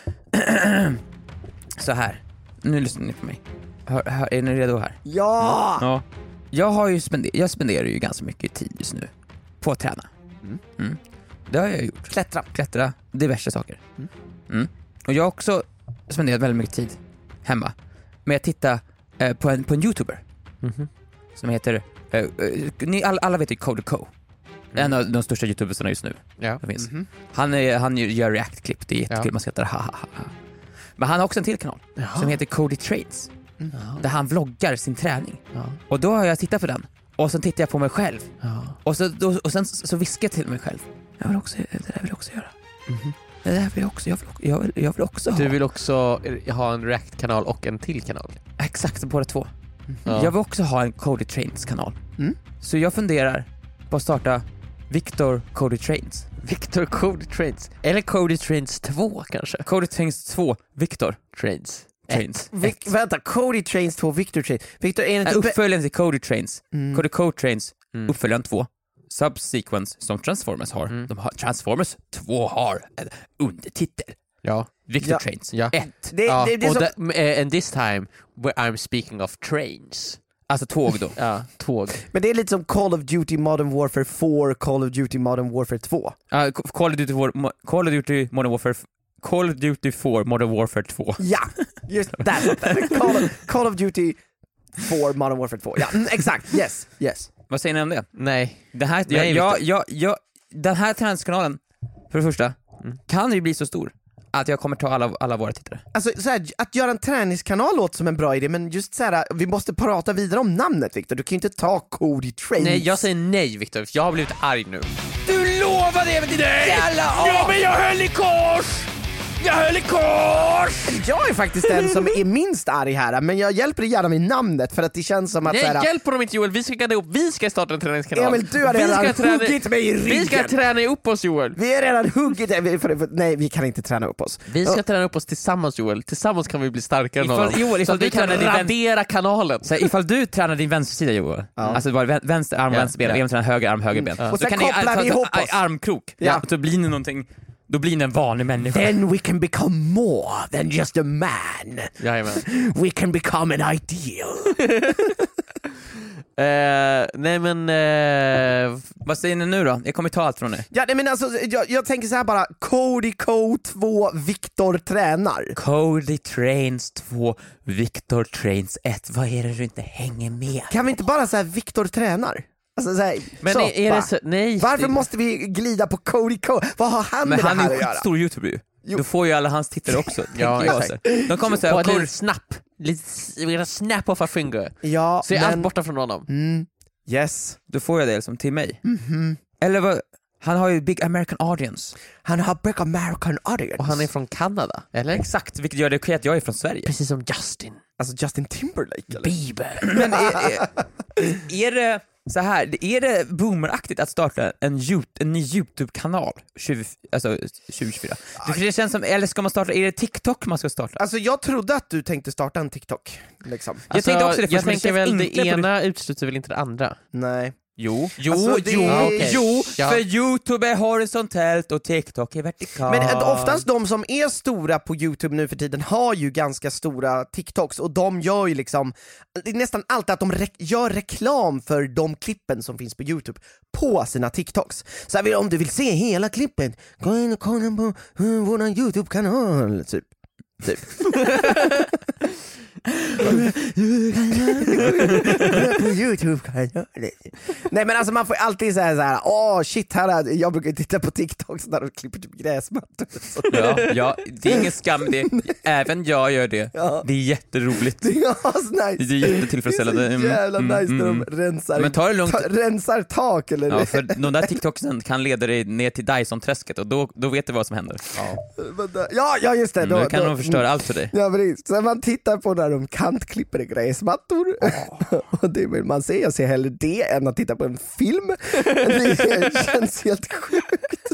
Så här. Nu lyssnar ni på mig. Hör, hör, är ni redo här? Ja! Ja. Jag, har ju spender- jag spenderar ju ganska mycket tid just nu på att träna. Mm. Mm. Det har jag gjort. Klättra. Klättra, diverse saker. Mm. Mm. Och jag har också spenderat väldigt mycket tid hemma med att titta eh, på, en, på en YouTuber Mhm. som heter, eh, eh, ni, alla, alla vet ju Cody Co. En av de största YouTubersarna just nu. Ja. Det finns. Mhm. Han, är, han gör React-klipp, det är jättekul, Ja. man skrattar ha, ha, ha, ha. Men han har också en till kanal Jaha. som heter Cody Trains, Ja. där han vloggar sin träning. Ja. Och då har jag tittat på den, och sen tittar jag på mig själv. Ja. Och, så, då, och sen så viskar jag till mig själv, jag vill också, det där vill jag också göra. Mhm. Det där vill jag också, jag vill, jag vill, jag vill också ha. Du vill också ha en React-kanal och en till kanal. Exakt, båda två. Ja. Jag vill också ha en Cody Trains kanal. Mm. Så jag funderar på att starta Victor Cody Trains. Victor Cody Trains. Eller Cody Trains två kanske. Cody Trains två, Victor Trains. Trains. Vic, vänta, Cody Trains två, Victor Trains. Victor, är det Äh, inte... uppföljaren till Cody Trains. Mm. Cody Code Trains, Mm. uppföljaren två. Subsequence som Transformers har. Mm. De har Transformers två har en undertitel. Ja. Victor Ja. Trains Ja. ett. Det, ja. det, det är och som... the, uh, and this time where I'm speaking of trains. Alltså tåg då. Ja, tåg. Men det är lite som Call of Duty Modern Warfare four, Call of Duty Modern Warfare två. Uh, Call of Duty War, Mo- Call of Duty Modern Warfare f- Call of Duty four Modern Warfare två. Ja, just that. Call of, Call of Duty four Modern Warfare två. Ja, mm, exakt. Yes, yes. Vad säger ni om det? Nej. Det här, Nej, jag, jag, Victor. jag, jag, den här träningskanalen, för det första, Mm. kan ju bli så stor att jag kommer ta alla, alla våra tittare. Alltså så här, att göra en träningskanal låter som en bra idé, men just så här, vi måste prata vidare om namnet, Victor. Du kan ju inte ta Cody Trains. Nej, jag säger nej Victor, för jag har blivit arg nu. Du lovade även till dig! Ja, men jag höll i kors! Jag höll i kors! Jag är faktiskt den som är minst arg här, men jag hjälper dig gärna med namnet för att det känns som att Nej, så här, hjälp honom inte Joel, vi ska, ihop. vi ska starta en träningskanal. Emil, du har Vi redan ska träna- huggit mig i ryggen. Vi ska träna upp oss Joel. Vi är redan huggit, för, för, för, nej vi kan inte träna upp oss. Vi ska träna upp oss tillsammans Joel, tillsammans kan vi bli starkare än Ifall- honom. Joel, Så ifall att vi du kan tränar din vän- radera kanalen. Så här, ifall du tränar din vänstersida Joel, alltså bara vän- vänster arm, Ja, vänster ben, ja. och Emil tränar höger arm, höger ben. Ja. Och Så sen kan ni kopplar ta- vi ta- ihop ta- oss. armkrok, Ja. ja. Så blir ni någonting, då blir ni en vanlig människa. Then we can become more than just a man. Jajamän. We can become an ideal. Eh, nej men... Eh, Vad säger ni nu då? Jag kommer ta allt från er. Ja, nej, men alltså, jag, jag tänker så här bara, Cody Co två, Victor tränar. Cody Trains två, Victor Trains ett. Vad är det du inte hänger med? Kan vi inte bara säga Victor tränar? Alltså, så här, men så, är, är bara. det så... Nej. Varför måste vi glida på Cody Co? Vad har han Men med han det är här ju att göra? skitstor YouTuber ju. Jo. Då får ju alla hans tittare också. Ja, tänker jag exakt. så. De kommer På säga, en Cody, liten snapp. Lite snap off a finger. Ja, Så är allt men... borta från honom. Mm, yes. då får jag det liksom till mig. Mhm. Eller vad, han har ju Big American Audience. Han har Big American Audience. Och han är från Kanada, eller? Exakt, vilket gör det okej att jag är från Sverige. Precis som Justin Alltså Justin Timberlake eller? Bieber. Men är, är, är det så här, är det boomeraktigt att starta en, YouTube, en ny YouTube-kanal tjugo, alltså tjugo tjugofyra? För det känns som, eller ska man starta, är det TikTok man ska starta? Alltså jag trodde att du tänkte starta en TikTok, liksom. Jag tänkte också det först, jag men det tänker känns väl det enklare på ena utesluter väl inte det andra. Nej. Jo, jo, Alltså, det- jo, Ja, okej. jo, Ja. för YouTube är horisontellt och TikTok är vertikalt. Men äh, oftast de som är stora på YouTube nu för tiden har ju ganska stora TikToks, och de gör ju liksom, det är nästan alltid att de re- gör reklam för de klippen som finns på YouTube på sina TikToks. Så här, om du vill se hela klippet, gå in och kolla på uh, våran YouTube-kanal, typ. typ. På YouTube kan jag göra det. Nej men alltså man får alltid säga så här: åh shit, här är, jag brukar titta på TikTok där de klipper typ gräsmattor. Ja, ja, det är ingen skam det. Även jag gör det. Ja. Det är jätteroligt. Det är nice. Det är jättetillfredsställande. Det är så jävla Mm, nice när mm, de rensar, Men ta det lugnt. ta, rensar tak eller Ja, för de där TikToksen kan leda dig ner till Dyson-träsket och då, då vet du vad som händer. Ja, ja, ja just det. Mm, då, då kan då, de förstöra allt för dig. Ja precis, så man tittar på när de kantklipper gräsmattor oh. och det vill man se, jag ser hellre det än att titta på en film. Det känns helt sjukt.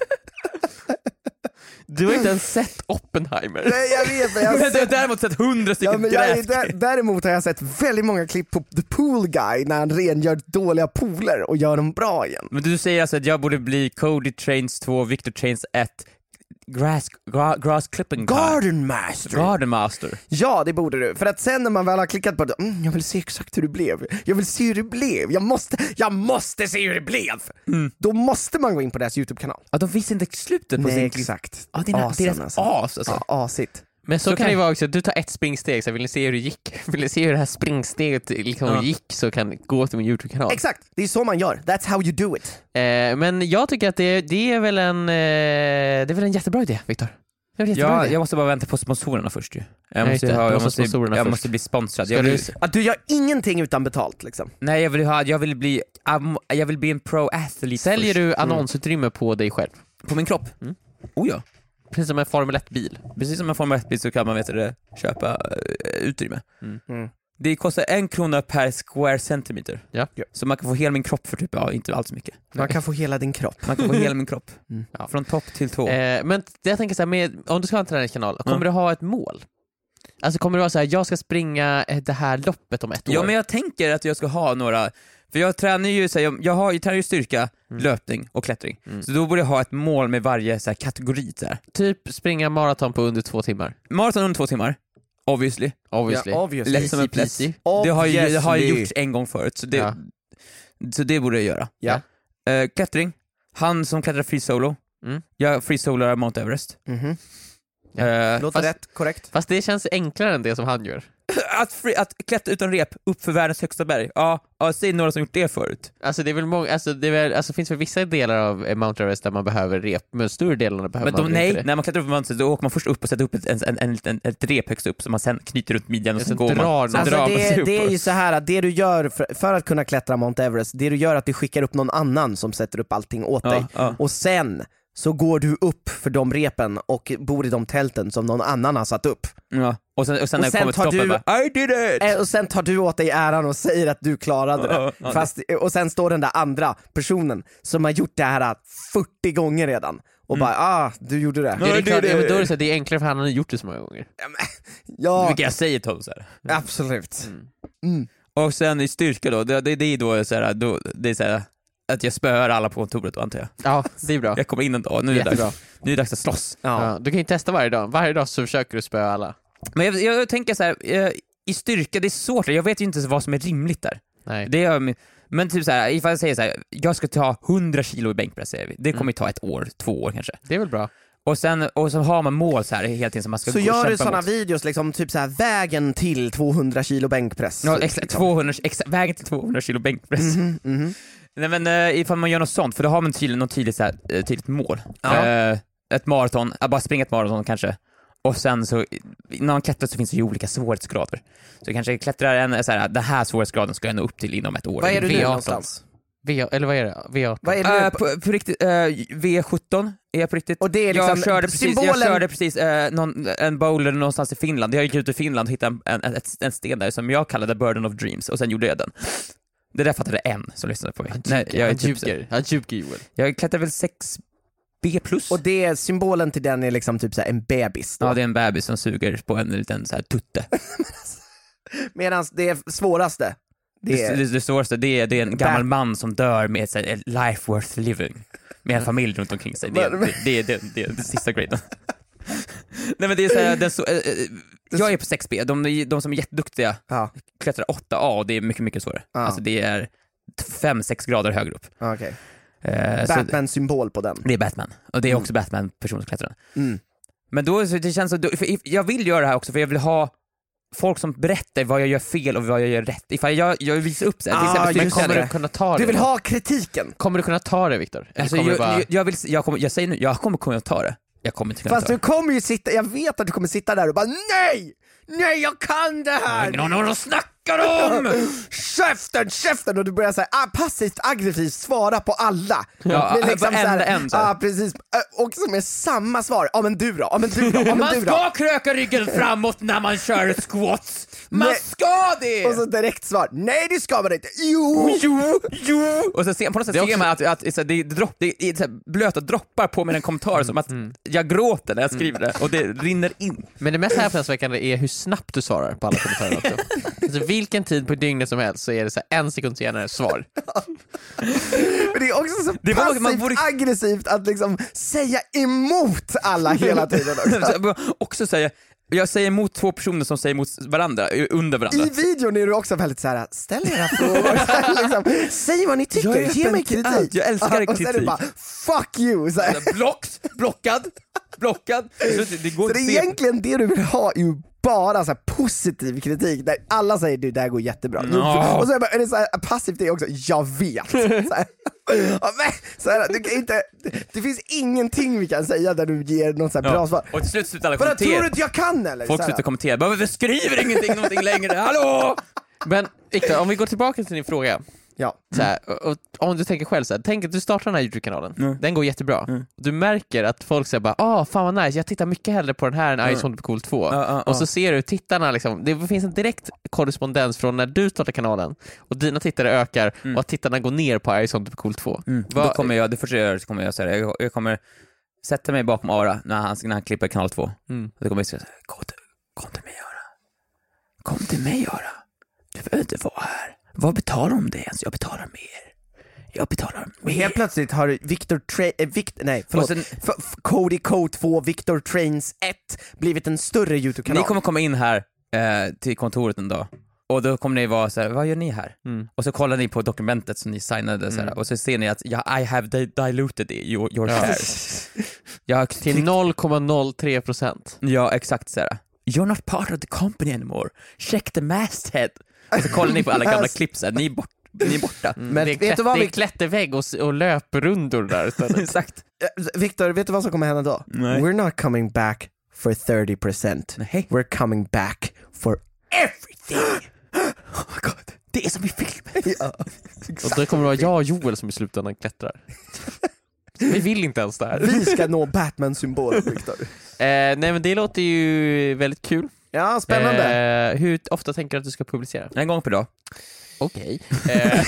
Du har inte ens sett Oppenheimer. Nej jag vet, men jag har Men du har sett... däremot sett hundra stycken Ja, men jag, gräs. där, däremot har jag sett väldigt många klipp på The Pool Guy när han rengör dåliga pooler och gör dem bra igen. Men du säger alltså att jag borde bli Cody Trains två, Victor Trains ett, Grass, gra, grass clipping Garden Master. Garden Master. Ja, det borde du. För att sen när man väl har klickat på det, mm, jag vill se exakt hur det blev. Jag vill se hur det blev. Jag måste, jag måste se hur det blev. Mm. Då måste man gå in på deras YouTube-kanal. Ja, de visste inte slutet på Nej, sin exakt. Ja, det är Awesome, deras alltså. as alltså. Ja, asigt. Men så, Så kan kan- det vara också, du tar ett springsteg, så vill ni se hur det gick? Vill ni se hur det här springsteget liksom Ja. gick, så kan gå till min YouTube-kanal. Exakt, det är så man gör. That's how you do it. Eh, men jag tycker att det, det är väl en eh, det är väl en jättebra idé, Viktor. Det är en jättebra Ja, idé. jag måste bara vänta på sponsorerna först ju. Jag Ja, måste, just det. ha, Du jag måste måste, sponsorerna jag först. måste bli sponsrad. Ska Jag vill, du- Att du gör ingenting utan betalt liksom. nej, jag vill ha, jag vill bli, jag vill bli en pro athlete. Säljer först. du annonsutrymme på dig själv? På min kropp? Mm. Oh ja. Precis som en Formel ett-bil. Precis som en Formel ett-bil så kan man vet det, köpa uh, utrymme. Mm. Mm. Det kostar en krona per square centimeter. Ja. Så man kan få hela min kropp för typ, ja, inte alls mycket. Man kan få hela din kropp. Man kan få hela min kropp. Mm. Ja. Från topp till tå. Eh, men jag tänker så här, med, om du ska ha en träningskanal, kommer Mm. du ha ett mål? Alltså kommer du ha så här, jag ska springa eh, det här loppet om ett år? Ja, men jag tänker att jag ska ha några, för jag tränar ju, så här, jag, jag, har, jag tränar ju styrka, Mm. löpning och klättring. Mm. Så då borde jag ha ett mål med varje så här, kategori. Så här. Typ springa maraton på under två timmar. Maraton under två timmar, obviously. Obviously. Ja, obviously. Lätt som en plätt. Easy. Det har, ju, det har jag Obviously. gjort en gång förut, så det, Ja. så det borde jag göra. Ja. Eh, klättring, han som klättrar free solo, Mm. jag free soloar Mount Everest. Mhm. Eh, Låter fast- rätt, korrekt. Fast det känns enklare än det som han gör. att, free, att klättra utan rep upp för världens högsta berg, ja, ja säg några som gjort det förut. Alltså det är väl många, alltså det är väl, alltså finns väl vissa delar av eh, Mount Everest där man behöver rep, men större delarna behöver Men de, man nej, inte det. när man klättrar upp på Mount Everest då åker man först upp och sätter upp ett, en, en, en, en, ett rep högst upp som man sen knyter runt midjan och Ja, sen sen går drar man. man. Sen drar Alltså man sig det, upp. det är ju så här att det du gör för, för att kunna klättra Mount Everest, det du gör är att du skickar upp någon annan som sätter upp allting åt dig. Ja, ja. Och sen så går du upp för de repen och bor i de tälten som någon annan har satt upp. Ja. Och sen, och sen Och när jag sen kommer till tar toppen du- bara I did it! Eh, Och sen tar du åt dig äran och säger att du klarade det. Ja, ja, Fast, och sen står den där andra personen som har gjort det här fyrtio gånger redan och bara ah, du gjorde det. Det är, Nej, klart, det- ja, men då är det, så här, det är enklare för han har gjort det så många gånger. Ja, Vilket jag säger Tom så här. absolut. Och sen i styrka då, det, det, det är då så här, då, det är så här att jag spöar alla på kontoret då, antar jag. Ja, det är bra. Jag kommer in en dag, nu är det Jättebra. dags, nu är det dags att slåss. Ja. Ja, du kan ju testa varje dag. Varje dag så försöker du spöa alla. Men jag, jag, jag tänker så här, eh, i styrka, det är svårt, jag vet ju inte vad som är rimligt där. Nej. Det är, men typ så här, ifall jag säger så här, jag ska ta hundra kilo i bänkpress, säger vi. Det kommer ju ta ett år, två år kanske. Det är väl bra. Och sen och så har man mål så här hela tiden som man ska Så gå och gör du kämpa såna mot. videos liksom, typ så här vägen till tvåhundra kilo bänkpress. Ja, typ, exakt, liksom. tvåhundra, exakt, vägen till tvåhundra kilo bänkpress. Mhm, mhm. Nej men uh, ifall man gör något sånt, för då har man tydligt, något tydligt, så här, eh, tydligt mål. Ja. Eh, ett maraton, att bara springa ett maraton kanske. Och sen så, när man klättrar så finns det ju olika svårighetsgrader. Så kanske klättrar en så här, den här svårighetsgraden ska jag nå upp till inom ett år. Vad är du V nu arton. någonstans? V, eller vad är det? V arton. Vad är det nu? Uh, på, på riktigt, uh, V sjutton är jag på riktigt. Och det är liksom jag körde precis, symbolen- jag körde precis uh, någon, en bowler någonstans i Finland. Jag gick ut i Finland och hittade en, en, en sten där som jag kallade Burden of Dreams, och sen gjorde jag den. Det där fattade en som lyssnade på mig. Han Nej, ljuger, jag, är han typ, ljuger. Han ljuger Joel. jag klättrade väl sex B plus. Och det, symbolen till den är liksom typ så här en bebis då. Ja, det är en bebis som suger på en liten så här tutte. Medan det svåraste, det Det, är... det, det svåraste, det är, det är en gammal Bat- man som dör med så här, a life worth living. Med en familj runt omkring sig. Det, är- Men- det, det, är- det, är- det är den sista graden. Nej men det är så här, den så, äh, jag är på sex B, de, de som är jätteduktiga Ja, klättrar åtta A och det är mycket, mycket svårare. Ja. Alltså det är fem sex grader högre upp. okej. Eh, så Batman-symbol på den. det är Batman, och det är också Batman person som klättrar. Mm. Men då, så det känns som, för jag vill göra det här också för jag vill ha folk som berättar vad jag gör fel och vad jag gör rätt. Ifall jag, jag visar upp sig. Ah, till just kommer det. du kunna ta det? Du vill då? ha kritiken. Kommer du kunna ta det, Viktor? Eller Alltså, kommer jag, du bara... jag, jag, vill, jag, kommer, jag säger nu, jag kommer kunna ta det. Jag kommer inte kunna Fast ta du kommer ju sitta, jag vet att du kommer sitta där och bara nej! Nej, jag kan det här! det. Någon snackar om! Käften, käften! Och du börjar säga ah, passivt aggressivt svara på alla. Ja, Men liksom varenda så här, en så här. ah, precis. Och med samma svar. Ja ah, men du då? Ja ah, men du då? Ah, men Man du då? ska kröka ryggen framåt när man kör squats. Man Nej. ska det! Och så direkt svar. Nej, det ska man inte. Jo! Jo, jo. Och så ser, på något sätt Det är ser också- man att, att, att det, är dropp, det är så här blöta droppar på mina kommentarer som att jag gråter när jag skriver det och det rinner in. Men det mest häpnadsväckande är hur snabbt du svarar på alla kommentarer också. Alltså, vilken tid på dygnet som helst så är det så här en sekund senare svar. Men det är också så Det var- passivt man borde- aggressivt att liksom säga emot alla hela tiden också. Också säga, jag säger emot två personer som säger emot varandra, under varandra. I videon är du också väldigt så här: ställ era frågor, liksom, säg vad ni Jag tycker, är ge mig öppen till kritik. allt. Jag älskar Och sen är det kritik. bara, fuck you! Så, här. Blockt, blockad, blockad. Så det, det går Så det är inte att se- egentligen det du vill ha, är ju bara så här positiv kritik där alla säger du, det här går jättebra. No. Och så är det, bara, är det så här, passivt det är också, jag vet. Så här. Ja, men, så här, du kan inte, det finns ingenting vi kan säga där du ger något så här bra svar. Och till slut slutar alla Bara, tror kommentera. du att jag kan eller? Folk Så här. slutar kommentera. Bara, vi skriver ingenting någonting längre. Hallå! Men Viktor, om vi går tillbaka till din fråga. Ja. Så här, och, och, om du tänker själv så här, tänk att du startar den här YouTube-kanalen. Mm. Den går jättebra. Mm. Du märker att folk säger bara ah fan vad nice, jag tittar mycket hellre på den här än Ice on the Cool två. Ja, ja, Och så ja. ser du tittarna liksom, det finns en direkt korrespondens från när du startar kanalen och dina tittare ökar Mm. och att tittarna går ner på Ice on the Cool två. Mm. Vad- Då kommer jag, det första jag gör så kommer jag säga jag, jag kommer sätta mig bakom Ara när han, när han klipper kanal två. Mm. Och då kommer jag säga kom till, kom till mig Ara. Kom till mig Ara. Du behöver inte vara här. Vad betalar de det ens? Jag betalar mer. Jag betalar Och mer. helt plötsligt har Victor Tra- äh, Vict- nej, förlåt. Och sen- F- F- Cody Code två, Victor Trains ett blivit en större YouTube-kanal. Ni kommer komma in här eh, till kontoret en dag. Och då kommer ni vara så här, vad gör ni här? Mm. Och så kollar ni på dokumentet som ni signade så här, Mm. och så ser ni att ja, I have di- diluted your, your Ja. shares. Jag har Till tryckt- noll komma noll tre procent. Ja, exakt så här. You're not part of the company anymore. Check the masthead. Och så kollar ni på alla gamla klipp så här, ni är, bort, ni är borta. Mm. Men det är, vet klätt, du vad det är vi- klättervägg och, s- och löprundor där istället. Exakt. Äh, Victor, vet du vad som kommer hända då? Nej. We're not coming back for thirty percent. Nej. We're coming back for everything. Oh my god. Det är som i filmen. Ja. Och då kommer det vara jag och Joel som i slutändan klättrar. Vi vill inte ens det här. Vi ska nå Batman-symbolen, Victor. Eh, nej men det låter ju väldigt kul. Ja, spännande. Eh, hur ofta tänker du att du ska publicera? En gång per dag. Okej. Eh,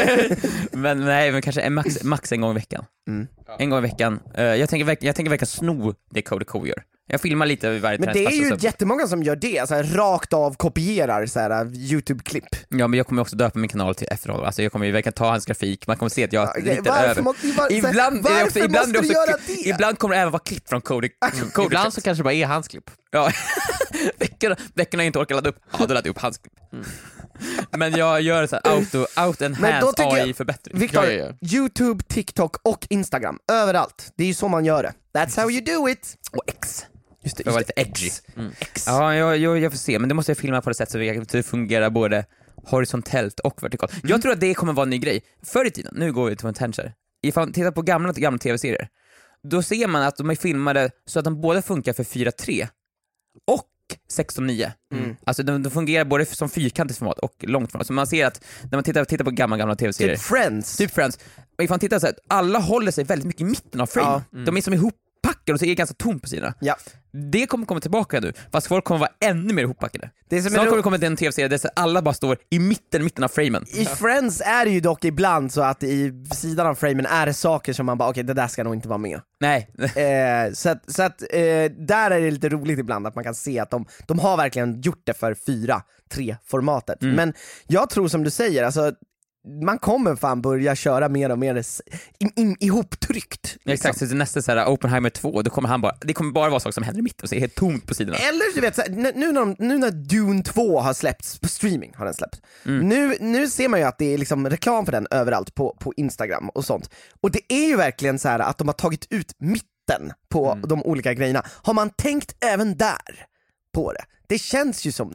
men nej, men kanske en max, max en gång i veckan. Mm. En gång i veckan. Eh, jag tänker verk- jag tänker verkligen sno det Cody Co gör. Jag filmar lite vid varje Men det är träningspass ju och så- jättemånga som gör det, så här, rakt av kopierar så här, YouTube-klipp. Ja, men jag kommer också döpa min kanal till efter honom. Alltså jag kommer ju verkligen ta hans grafik, man kommer se att jag Okej, ritar varför över. må- var- så här, Ibland, är det varför också, ibland, är det måste du också, göra det? ibland kommer det även vara klipp från Cody. Cody Ibland så kanske det bara är hans klipp. Ja, veckorna, veckorna jag inte orkar ladda upp, ja då laddar jag upp hans klipp. Mm. Men jag gör så här auto, auto Men då enhance tycker jag- A I-förbättring. Victor, Ja, ja, ja. YouTube, TikTok och Instagram, överallt. Det är ju så man gör det. That's how you do it. Och X. Just det, För att vara just lite det. edgy. Mm. X. Ja, jag, jag, jag får se, men det måste jag filma på det sätt så att det fungerar både horisontellt och vertikalt. Mm. Jag tror att det kommer vara en ny grej. Förr i tiden, nu går vi till en tangent. Ifall man tittar på gamla, gamla tv-serier, då ser man att de är filmade så att de både funkar för fyra tre och sexton nio. Mm. Alltså de, de fungerar både som fyrkantigt format och långt format. Så man ser att när man tittar, tittar på gamla, gamla tv-serier, Typ Friends. typ Friends, och ifall man tittar så här, alla håller sig väldigt mycket i mitten av frame. Ja. Mm. De är som ihoppackade och så är det ganska tomt på sidorna. Ja. Det kommer komma tillbaka nu, fast folk kommer vara ännu mer ihoppackade. Det som är Snart ro- kommer det komma till en tv-serie där så alla bara står i mitten, mitten av framen. I Friends är det ju dock ibland så att i sidan av framen är det saker som man bara, okej det där ska nog inte vara med. Nej. Eh, så att, så att eh, där är det lite roligt ibland att man kan se att de, de har verkligen gjort det för fyra tre formatet. Mm. Men jag tror som du säger, alltså man kommer fan börja köra mer och mer s- in, in, ihoptryckt. liksom. Exakt, så till nästa så här, Oppenheimer två, då kommer han bara, det kommer bara vara saker som händer i mitten och så är det helt tomt på sidorna. Eller du vet, så här, n- nu, när de, nu när Dune två har släppts på streaming, har den släppts. Mm. Nu, nu ser man ju att det är liksom reklam för den överallt på, på Instagram och sånt. Och det är ju verkligen så här att de har tagit ut mitten på de olika grejerna. Har man tänkt även där på det? Det känns ju som det.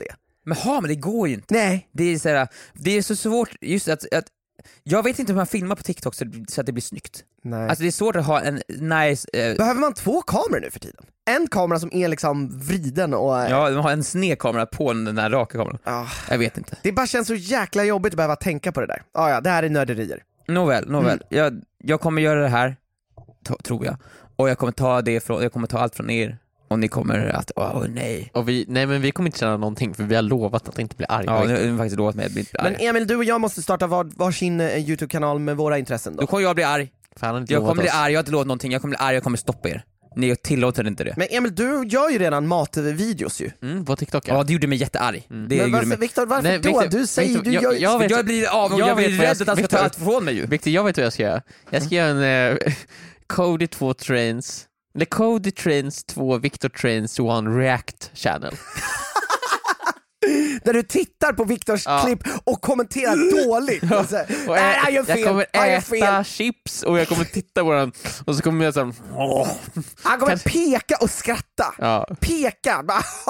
Men ha, men det går ju inte. Nej. Det är så här, det är så svårt just att, att jag vet inte hur man filmar på TikTok så, så att det blir snyggt. Nej. Alltså det är svårt att ha en nice... Eh... Behöver man två kameror nu för tiden? En kamera som är liksom vriden och... Ja, man har en sned kamera på den här raka kameran. Ah. Jag vet inte. Det bara känns så jäkla jobbigt att behöva tänka på det där. Ah, ja, det här är nörderier. Nåväl, nåväl. Mm. Jag, jag kommer göra det här, to- tror jag. Och jag kommer ta det från, jag kommer ta allt från er. Och ni kommer att, åh oh, nej. Och vi, nej men vi kommer inte känna någonting för vi har lovat att inte bli arga. Ja, ni har faktiskt lovat mig att bli arg. Men Emil, du och jag måste starta var, varsin uh, YouTube-kanal med våra intressen då. Då kommer jag bli arg. Fan, jag kommer bli arg, jag har inte lovat någonting. Jag kommer bli arg, jag kommer stoppa er. Ni tillåter inte det. Men Emil, du gör ju redan matvideos ju. Mm, på TikTok. Ja, ja det gjorde mig jättearg. Mm. Det men varför, mig... Victor, varför nej, då? Victor, du säger Victor, du jag, gör... jag, vet, jag blir av och jag, jag blir rädd att han ska Victor, ta allt från mig ju. Victor, jag vet vad jag ska göra. Jag ska mm. göra en uh, Cody två Trains eller Cody Trains två Victor Trains one React channel. Där du tittar på Victors ja. klipp och kommenterar dåligt. Ja. Alltså, och nej, jag, gör fel. jag kommer jag äta fel. chips och jag kommer titta på den och så kommer jag såhär åh. Han kommer kan... peka och skratta. Ja. Peka.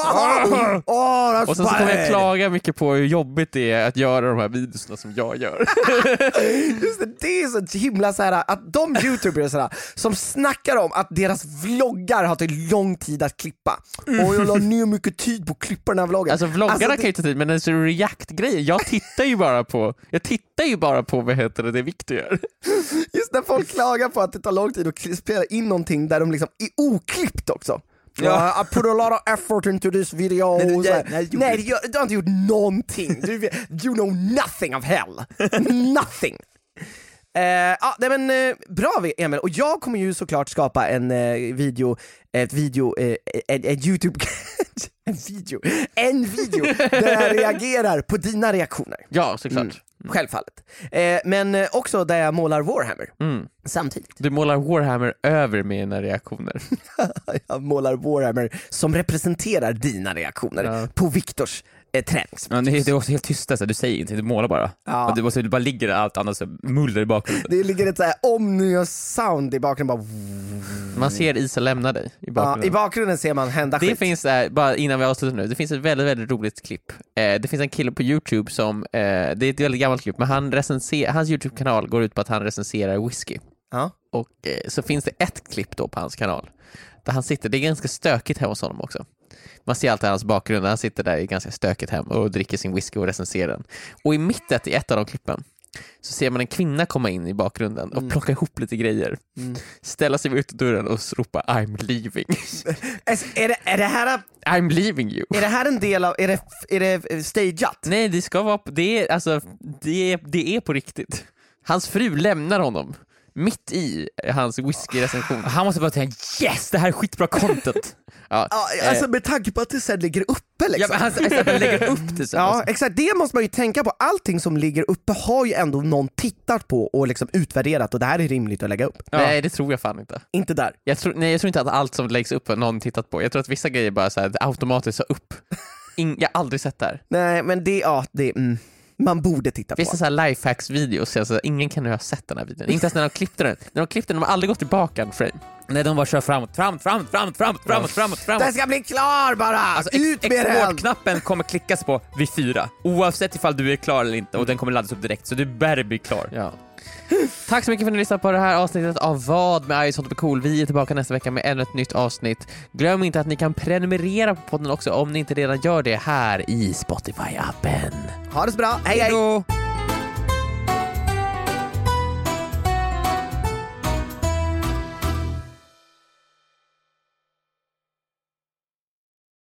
oh, oh, och sen så kommer jag klaga mycket på hur jobbigt det är att göra de här videorna som jag gör. Just det, det är så himla så här att de youtubers här, som snackar om att deras vloggar har tagit lång tid att klippa. Mm. Och jag la ner mycket tid på att klippa den här vloggen. Alltså vloggarna alltså, kan ju ta tid, men en så React-grej, jag tittar ju bara på jag tittar ju bara på vad heter det, det Victor gör. Just när folk klagar på att det tar lång tid att spela in någonting där de liksom är oklippt också. Ja, I put a lot of effort into this video. Nej, det, nej, nej du, du har inte gjort någonting. Du, you know nothing of hell. Nothing. Uh, ja, nej, men uh, bra Emil, och jag kommer ju såklart skapa en uh, video, ett video, uh, en, en YouTube en video, en video där jag reagerar på dina reaktioner. Ja, såklart. Mm. Självfallet. Uh, men uh, också där jag målar Warhammer mm. samtidigt. Du målar Warhammer över mina reaktioner. Jag målar Warhammer som representerar dina reaktioner ja. på Viktors eh, tränings. Ja, det är också helt tyst, alltså. Du säger ingenting, du målar bara. Ja. Du, måste, du bara ligger allt annat så muller i bakgrunden. Det ligger ett så här omnius sound i bakgrunden bara. Man ser Isa lämna dig i bakgrunden. Ja, i bakgrunden ser man hända det skit. Finns där, bara innan vi avslutar nu, det finns ett väldigt, väldigt roligt klipp. Eh, det finns en kille på YouTube som, eh, det är ett väldigt gammalt klipp, men han recenser, hans YouTube-kanal går ut på att han recenserar whisky. Ja. Och eh, så finns det ett klipp då på hans kanal där han sitter, det är ganska stökigt hemma hos honom också. Man ser alltid hans bakgrund, han sitter där i ganska stökigt hem och dricker sin whisky och recenserar den. Och i mitten i ett av de klippen så ser man en kvinna komma in i bakgrunden och mm. plocka ihop lite grejer. Mm. Ställa sig ut dörren och ropa I'm leaving. är, det, är det här I'm leaving you. Är det här en del av, är det, är det stageat? Nej, det ska vara, det är, alltså, det är, det är på riktigt. Hans fru lämnar honom mitt i hans whisky-recension. Han måste bara tänka, yes, det här är skitbra content. Ja, ja, alltså med tanke på att det sen ligger uppe liksom. Ja, men han, exakt, han lägger upp det sen. Ja, exakt, det måste man ju tänka på. Allting som ligger uppe har ju ändå någon tittat på och liksom utvärderat, och det här är rimligt att lägga upp. Ja. Nej, det tror jag fan inte. Inte där. Jag tror, nej, jag tror inte att allt som läggs upp har någon tittat på. Jag tror att vissa grejer bara så här, automatiskt så upp. In, jag har aldrig sett det här. Nej, men det, ja, det mm. man borde titta på. Vissa så här lifehacks-videos, alltså, ingen kan ju ha sett den här videon. Inte ens när de klippte den. När de klippte den, de har aldrig gått tillbaka en frame. Nej, de bara kör framåt, framåt, framåt, framåt, framåt, framåt, framåt, framåt. Den ska bli klar bara! Alltså, ut med den! Exportknappen kommer klickas på vid fyra. Oavsett ifall du är klar eller inte, och den kommer laddas upp direkt, så du bör bli klar. Ja. Tack så mycket för att ni lyssnade på det här avsnittet av Vad med Ice Hot och Cool. Vi är tillbaka nästa vecka med ännu ett nytt avsnitt. Glöm inte att ni kan prenumerera på podden också om ni inte redan gör det här i Spotify-appen. Ha det så bra, hej hej! Hejdå.